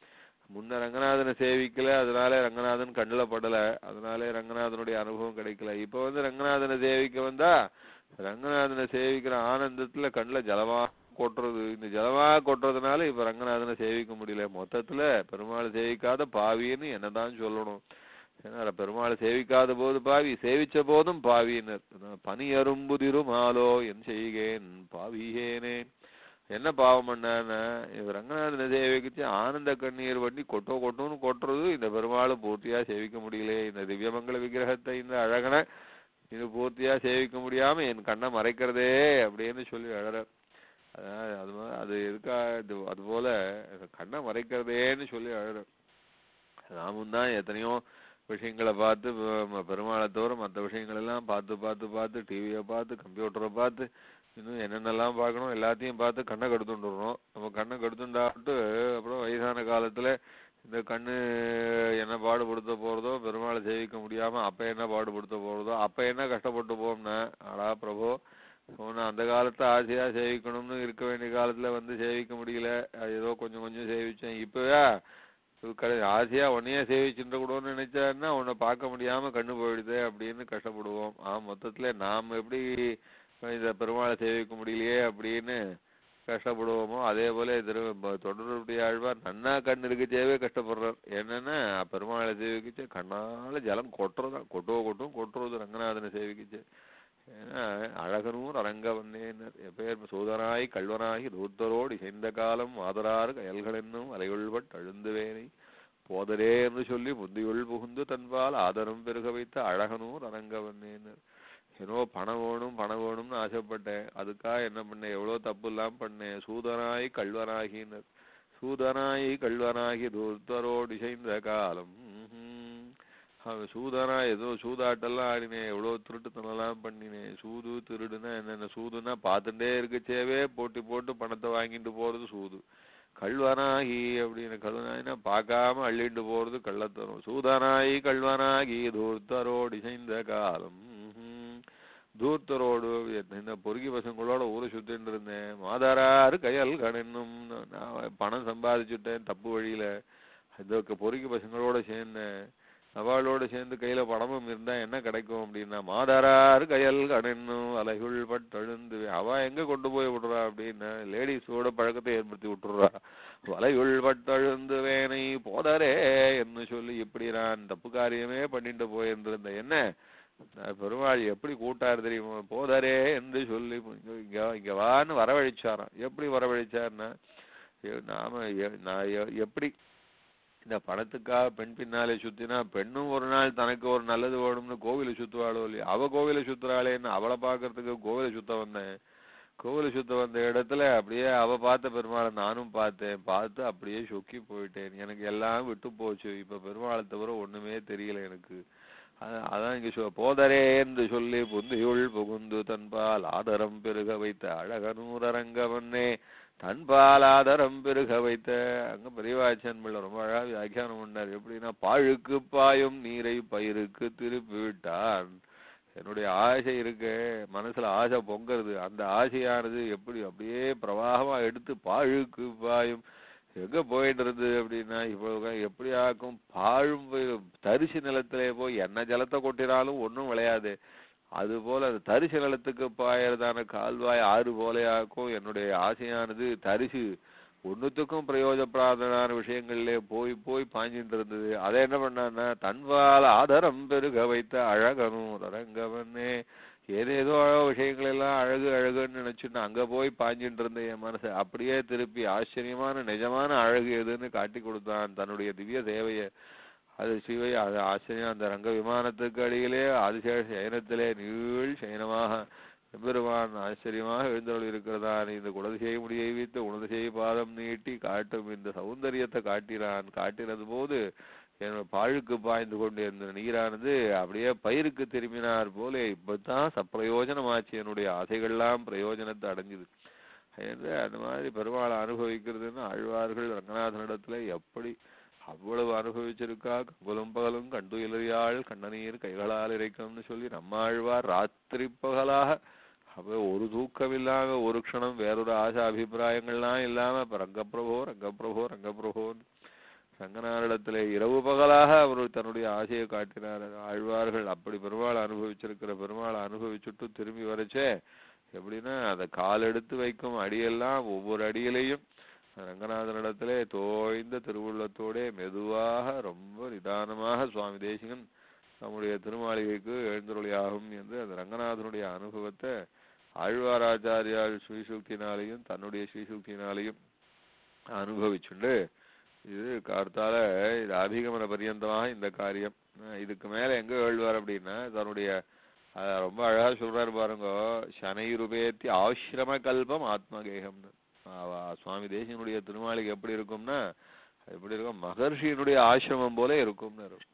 முன்ன ரங்கநாதனை சேவிக்கல, அதனால ரங்கநாதன் கண்ணுல படல, அதனால ரங்கநாதனுடைய அனுபவம் கிடைக்கல. இப்ப வந்து ரங்கநாதனை சேவிக்க வந்தா ரங்கநாதனை சேவிக்கிற ஆனந்தத்துல கண்ணுல ஜலமா கொட்டுறது. இந்த ஜலமா கொட்டுறதுனால இப்ப ரங்கநாதனை சேவிக்க முடியல. மொத்தத்துல பெருமாளை சேவிக்காத பாவின்னு என்னதான் சொல்லணும். ஏன்னா பெருமாளை சேவிக்காத போது பாவி, சேவிச்ச போதும் பாவின்னு. பனி அரும்புதிருமாலோ என் செய்கேன் பாவியேனே. என்ன பாவம் பண்ணான்னா ரங்கநாதனை சேவிக்கிச்சு ஆனந்த கண்ணீர் வண்டி கொட்டோ கொட்டோன்னு கொட்டுறது. இந்த பெருமாளை பூர்த்தியா சேவிக்க முடியல. இந்த திவ்யமங்கல விக்கிரகத்தை இந்த அழகனை இது பூர்த்தியா சேவிக்க முடியாம என் கண்ணை மறைக்கிறதே அப்படின்னு சொல்லி அழற. அதான் அது அது எதுக்கா இது அது போல கண்ணை மறைக்கிறதேன்னு சொல்லி அழற. நாமும் தான் எத்தனையோ விஷயங்களை பார்த்து பெருமாளை தவிர மற்ற விஷயங்கள் எல்லாம் பார்த்து பார்த்து பார்த்து டிவியை பார்த்து கம்ப்யூட்டரை பார்த்து இன்னும் என்னென்னலாம் பார்க்கணும் எல்லாத்தையும் பார்த்து கண்ணை கெடுத்துட்டுறோம். நம்ம கண்ணை கெடுத்துட்டாட்டு அப்புறம் வயசான காலத்துல இந்த கண்ணு என்ன பாடுபடுத்த போறதோ, பெருமாளை சேவிக்க முடியாம அப்ப என்ன பாடுபடுத்த போறதோ, அப்ப என்ன கஷ்டப்பட்டு போம்னா ஆடா பிரபு நான் அந்த காலத்துல ஆசையா சேவிக்கணும்னு இருக்க வேண்டிய காலத்துல வந்து சேவிக்க முடியல, ஏதோ கொஞ்சம் கொஞ்சம் சேவிச்சேன். இப்பவே கடை ஆசையா உன்னையே சேவிச்சுட்டு கூடன்னு நினைச்சாருன்னா உன்னை பார்க்க முடியாம கண்ணு போயிடுது அப்படின்னு கஷ்டப்படுவோம். ஆ மொத்தத்துல நாம் எப்படி இந்த பெருமாளை சேவிக்க முடியலையே அப்படின்னு கஷ்டப்படுவோமோ அதே போல திரு தொடர்புடைய ஆழ்வார் நன்னா கண் இருக்குச்சேவே கஷ்டப்படுறார். என்னன்னா பெருமாளை சேவிக்கிச்சு கண்ணால ஜலம் கொட்டுறதான், கொட்டோ கொட்டும் கொட்டுறது ரங்கநாதனை சேவிக்கிச்சு. ஏன்னா அழகனூர் அரங்க வந்தேன் எப்பேர் சோதனாய் கல்வனாகி தூத்தரோடு இசைந்த காலம் ஆதராறு கயல்கள் என்னும் அலையுள்பட் அழுந்துவேனை போதரே என்று சொல்லி முந்தியுள் புகுந்து தன்பால் ஆதரம் பெருக வைத்த அழகனூர் அரங்க வந்தேன். ஏதோ பணம் வேணும் பணம் வேணும்னு ஆசைப்பட்டேன், அதுக்காக என்ன பண்ணேன், எவ்வளோ தப்பு எல்லாம் பண்ணேன். சூதனாய் கல்வனாகினர் சூதனாய் கல்வனாகி தூத்தரோடு இசைந்த காலம். அவன் சூதானா ஏதோ சூதாட்டெல்லாம் ஆடினேன், எவ்வளோ திருட்டுத்தனெல்லாம் பண்ணினேன். சூது திருடுனா என்னென்ன, சூதுன்னா பார்த்துட்டே இருக்கச்சேவே போட்டி போட்டு பணத்தை வாங்கிட்டு போறது சூது. கல்வனாகி அப்படின்னு கல்வனாயினா பார்க்காம அள்ளிட்டு போறது கள்ளத்தரும். சூதனாய் கல்வனாகி தூர்த்தரோடு இசைந்த காலம். தூர்த்தரோடு இந்த பொறுக்கி பசங்களோட ஊரை சுத்தின்னு இருந்தேன். மாதாராரு கையல் கணன்னும் நான் பணம் சம்பாதிச்சுட்டேன் தப்பு வழியில. இந்த பொறுக்கி பசங்களோட சேர்ந்தேன், அவளோடு சேர்ந்து கையில பணமும் இருந்தா என்ன கிடைக்கும் அப்படின்னா மாதாராரு கையல் கணன்னும் அலைகுள் பட்டழுந்து. அவ எங்க கொண்டு போய் விடுறா அப்படின்னா லேடிஸோட பழக்கத்தை ஏற்படுத்தி விட்டுறா. வலையுள் பட்டழுந்து வேனை போதாரே என்று சொல்லி இப்படி நான் தப்பு காரியமே பண்ணிட்டு போயிருந்த என்ன பெருமாள் எப்படி கூட்டாரு தெரியுமா. போதாரே என்று சொல்லி இங்க இங்க வான்னு வரவழைச்சாராம். எப்படி வரவழைச்சாருன்னா நாம நான் எப்படி இந்த பணத்துக்காக பெண் பின்னாலே சுத்தினா பெண்ணும் ஒரு நாள் தனக்கு ஒரு நல்லது வேணும்னு கோவிலை சுத்துவாளோ இல்லையா. அவ கோவிலை சுத்துறாளேன்னு அவளை பாக்குறதுக்கு கோவிலை சுத்த வந்தேன். கோவிலை சுத்த வந்த இடத்துல அப்படியே அவ பார்த்த பெருமாளை நானும் பார்த்தேன். பார்த்து அப்படியே சொக்கி போயிட்டேன். எனக்கு எல்லாம் விட்டு போச்சு. இப்ப பெருமாளை தவிர ஒண்ணுமே தெரியல எனக்கு. அதான் இங்க சொ போதரே என்று சொல்லி புந்தியுள் புகுந்து தன்பால் ஆதரம் பெருக வைத்த அழகனூரரங்கவன்னே தன்பால் ஆதரம் பெருக வைத்த. அங்க பெரியவாச்சன் பிள்ளை ரொம்ப அழகா வியாக்கியானம் பண்ணார். எப்படின்னா பாழுக்கு பாயும் நீரை பயிருக்கு திருப்பி விட்டான். என்னுடைய ஆசை இருக்கு, மனசுல ஆசை பொங்குறது. அந்த ஆசையானது எப்படி அப்படியே பிரவாகமா எடுத்து பாழுக்கு பாயும் எங்க போயிட்டு இருந்தது அப்படின்னா இப்போ எப்படி ஆக்கும். பாழும் தரிசு நிலத்திலே போய் என்ன ஜலத்தை கொட்டினாலும் ஒன்றும் விளையாது. அது போல அந்த தரிசு நிலத்துக்கு பாயறதான கால்வாய் ஆறு போலையாக்கும் என்னுடைய ஆசையானது. தரிசு ஒன்னுத்துக்கும் பிரயோஜனப்பிராதனான விஷயங்கள்லே போய் போய் பாஞ்சிட்டு இருந்தது. அதை என்ன பண்ணான்னா தன்பால் ஆதரம் பெருக வைத்த அழகனும் அரங்கவனே. ஏதேதோ விஷயங்கள் எல்லாம் அழகு அழகுன்னு நினைச்சுட்டு அங்க போய் பாஞ்சிட்டு இருந்த என் மனசை அப்படியே திருப்பி ஆச்சரியமான நிஜமான அழகு எதுன்னு காட்டி கொடுத்தான் தன்னுடைய திவ்ய தேவையை. அது சிவை அது ஆச்சரியம். அந்த ரங்க விமானத்துக்கு அடியிலே அதிசய சயனத்திலே நீள் சயனமாக எம்பெருமான் ஆச்சரியமாக எழுந்தருள் இருக்கிறதான். இந்த குலதிசை முடியை வைத்து உணதிசை பாதம் நீட்டி காட்டும் இந்த சௌந்தரியத்தை காட்டினான். காட்டினது போது என்னோட பாழுக்கு பாய்ந்து கொண்டு இருந்த நீரானது அப்படியே பயிருக்கு திரும்பினார் போல இப்பதான் சப்பிரயோஜனமாச்சு. என்னுடைய ஆசைகள்லாம் பிரயோஜனத்தை அடைஞ்சுது. அந்த மாதிரி பெருமாளை அனுபவிக்கிறதுன்னு ஆழ்வார்கள் ரங்கநாதனிடத்துல எப்படி அவ்வளவு அனுபவிச்சிருக்கா. கங்குலும் பகலும் கண்டுயிலறியாள் கண்ணநீர் கைகளால் இறைக்கும்னு சொல்லி நம்ம ஆழ்வார் ராத்திரி பகலாக அப்ப ஒரு தூக்கம் இல்லாம ஒரு க்ஷணம் வேறொரு ஆசை அபிப்பிராயங்கள்லாம் இல்லாம இப்ப ரங்கப்பிரபோ ரங்கப்பிரபோ ரங்கப்பிரபோன்னு ரங்கநாதனிடத்திலே இரவு பகலாக அவர் தன்னுடைய ஆசையை காட்டினார். ஆழ்வார்கள் அப்படி பெருமாள் அனுபவிச்சிருக்கிற பெருமாளை அனுபவிச்சுட்டு திரும்பி வரச்சே எப்படின்னா அதை கால் எடுத்து வைக்கும் அடியெல்லாம் ஒவ்வொரு அடியிலையும் ரங்கநாதனிடத்திலே தோய்ந்த திருவுள்ளத்தோட மெதுவாக ரொம்ப நிதானமாக சுவாமி தேசிகன் நம்முடைய திருமாளிகைக்கு எழுந்தருளியாகும் என்று அந்த ரங்கநாதனுடைய அனுபவத்தை ஆழ்வாராச்சாரியார் ஸ்ரீசுக்தினாலையும் தன்னுடைய ஸ்ரீசுக்தினாலையும் அனுபவிச்சுண்டு இது கார்த்தால இது அபிகமன பரியந்தமாக இந்த காரியம். இதுக்கு மேல எங்க எழுவார் அப்படின்னா தன்னுடைய ரொம்ப அழகா சொல்றாரு பாருங்க, சனைருபேத்தி ஆசிரம கல்பம் ஆத்மகேகம்னு. சுவாமி தேசிகனுடைய திருமாளிகை எப்படி இருக்கும்னா எப்படி இருக்கும், மகர்ஷியினுடைய ஆசிரமம் போல இருக்கும்னு இருக்கும்.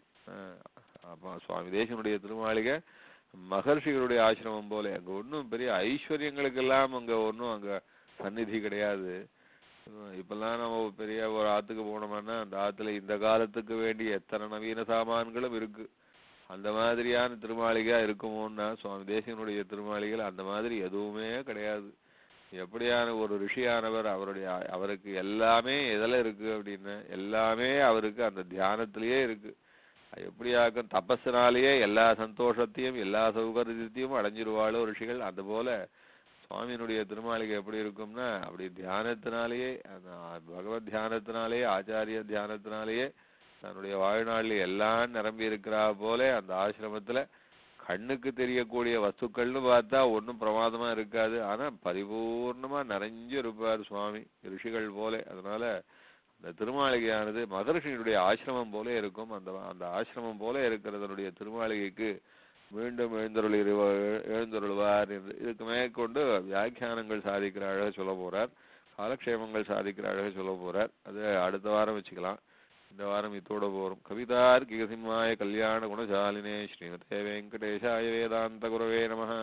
அப்ப சுவாமி தேசிகனுடைய திருமாளிகை மகர்ஷிகளுடைய ஆசிரமம் போல. அங்க ஒன்றும் பெரிய ஐஸ்வர்யங்களுக்கெல்லாம் அங்க ஒன்றும் அங்க சந்நிதி கிடையாது. இப்பெல்லாம் நம்ம பெரிய ஒரு ஆத்துக்கு போனோம்னா அந்த ஆத்துல இந்த காலத்துக்கு வேண்டிய எத்தனை நவீன சாமான்களும் இருக்கு. அந்த மாதிரியான திருமாளிகா இருக்குமோன்னா சுவாமி தேசிகனுடைய திருமாளிகள் அந்த மாதிரி எதுவுமே கிடையாது. எப்படியான ஒரு ரிஷியானவர் அவருடைய அவருக்கு எல்லாமே எதில் இருக்கு அப்படின்னு எல்லாமே அவருக்கு அந்த தியானத்திலேயே இருக்கு. எப்படியாக்கும் தபஸினாலேயே எல்லா சந்தோஷத்தையும் எல்லா சௌகரியத்தையும் அடைஞ்சிருவாளோ ரிஷிகள். அது போல சுவாமியினுடைய திருமாளிகை எப்படி இருக்கும்னா அப்படி தியானத்தினாலேயே அந்த பகவத் தியானத்தினாலேயே ஆச்சாரிய தியானத்தினாலேயே தன்னுடைய வாழ்நாளில் எல்லாம் நிரம்பி இருக்கிறா போல அந்த ஆசிரமத்துல கண்ணுக்கு தெரியக்கூடிய வஸ்துக்கள்னு பார்த்தா ஒன்றும் பிரமாதமா இருக்காது. ஆனா பரிபூர்ணமா நிறைஞ்சு இருப்பார் சுவாமி ரிஷிகள் போல. அதனால அந்த திருமாளிகையானது மகர்ஷியினுடைய ஆசிரமம் போல இருக்கும். அந்த அந்த ஆசிரமம் போல இருக்கிறதனுடைய திருமாளிகைக்கு மீண்டும் எழுந்தருள் எழுந்தருள்வார் என்று இதுக்கு மேற்கொண்டு வியாக்கியானங்கள் சாதிக்கிற அழக சொல்ல போறார், காலக்ஷேமங்கள் சாதிக்கிற அழக சொல்ல போறார். அது அடுத்த வாரம் வச்சுக்கலாம். இந்த வாரம் இதோட போறோம். கவிதார்க்கிக சிம்மாய கல்யாண குணசாலினே ஸ்ரீமதே வெங்கடேஷாய வேதாந்த குரவே நமஹ.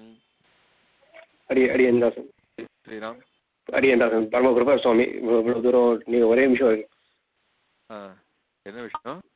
அடி அடியன் தாசன்
ஸ்ரீராம்
அடியன் தாசன் பரம கிருபா சுவாமி. இவ்வளவு தூரம் நீங்க ஒரே நிமிஷம்
என்ன விஷயம்?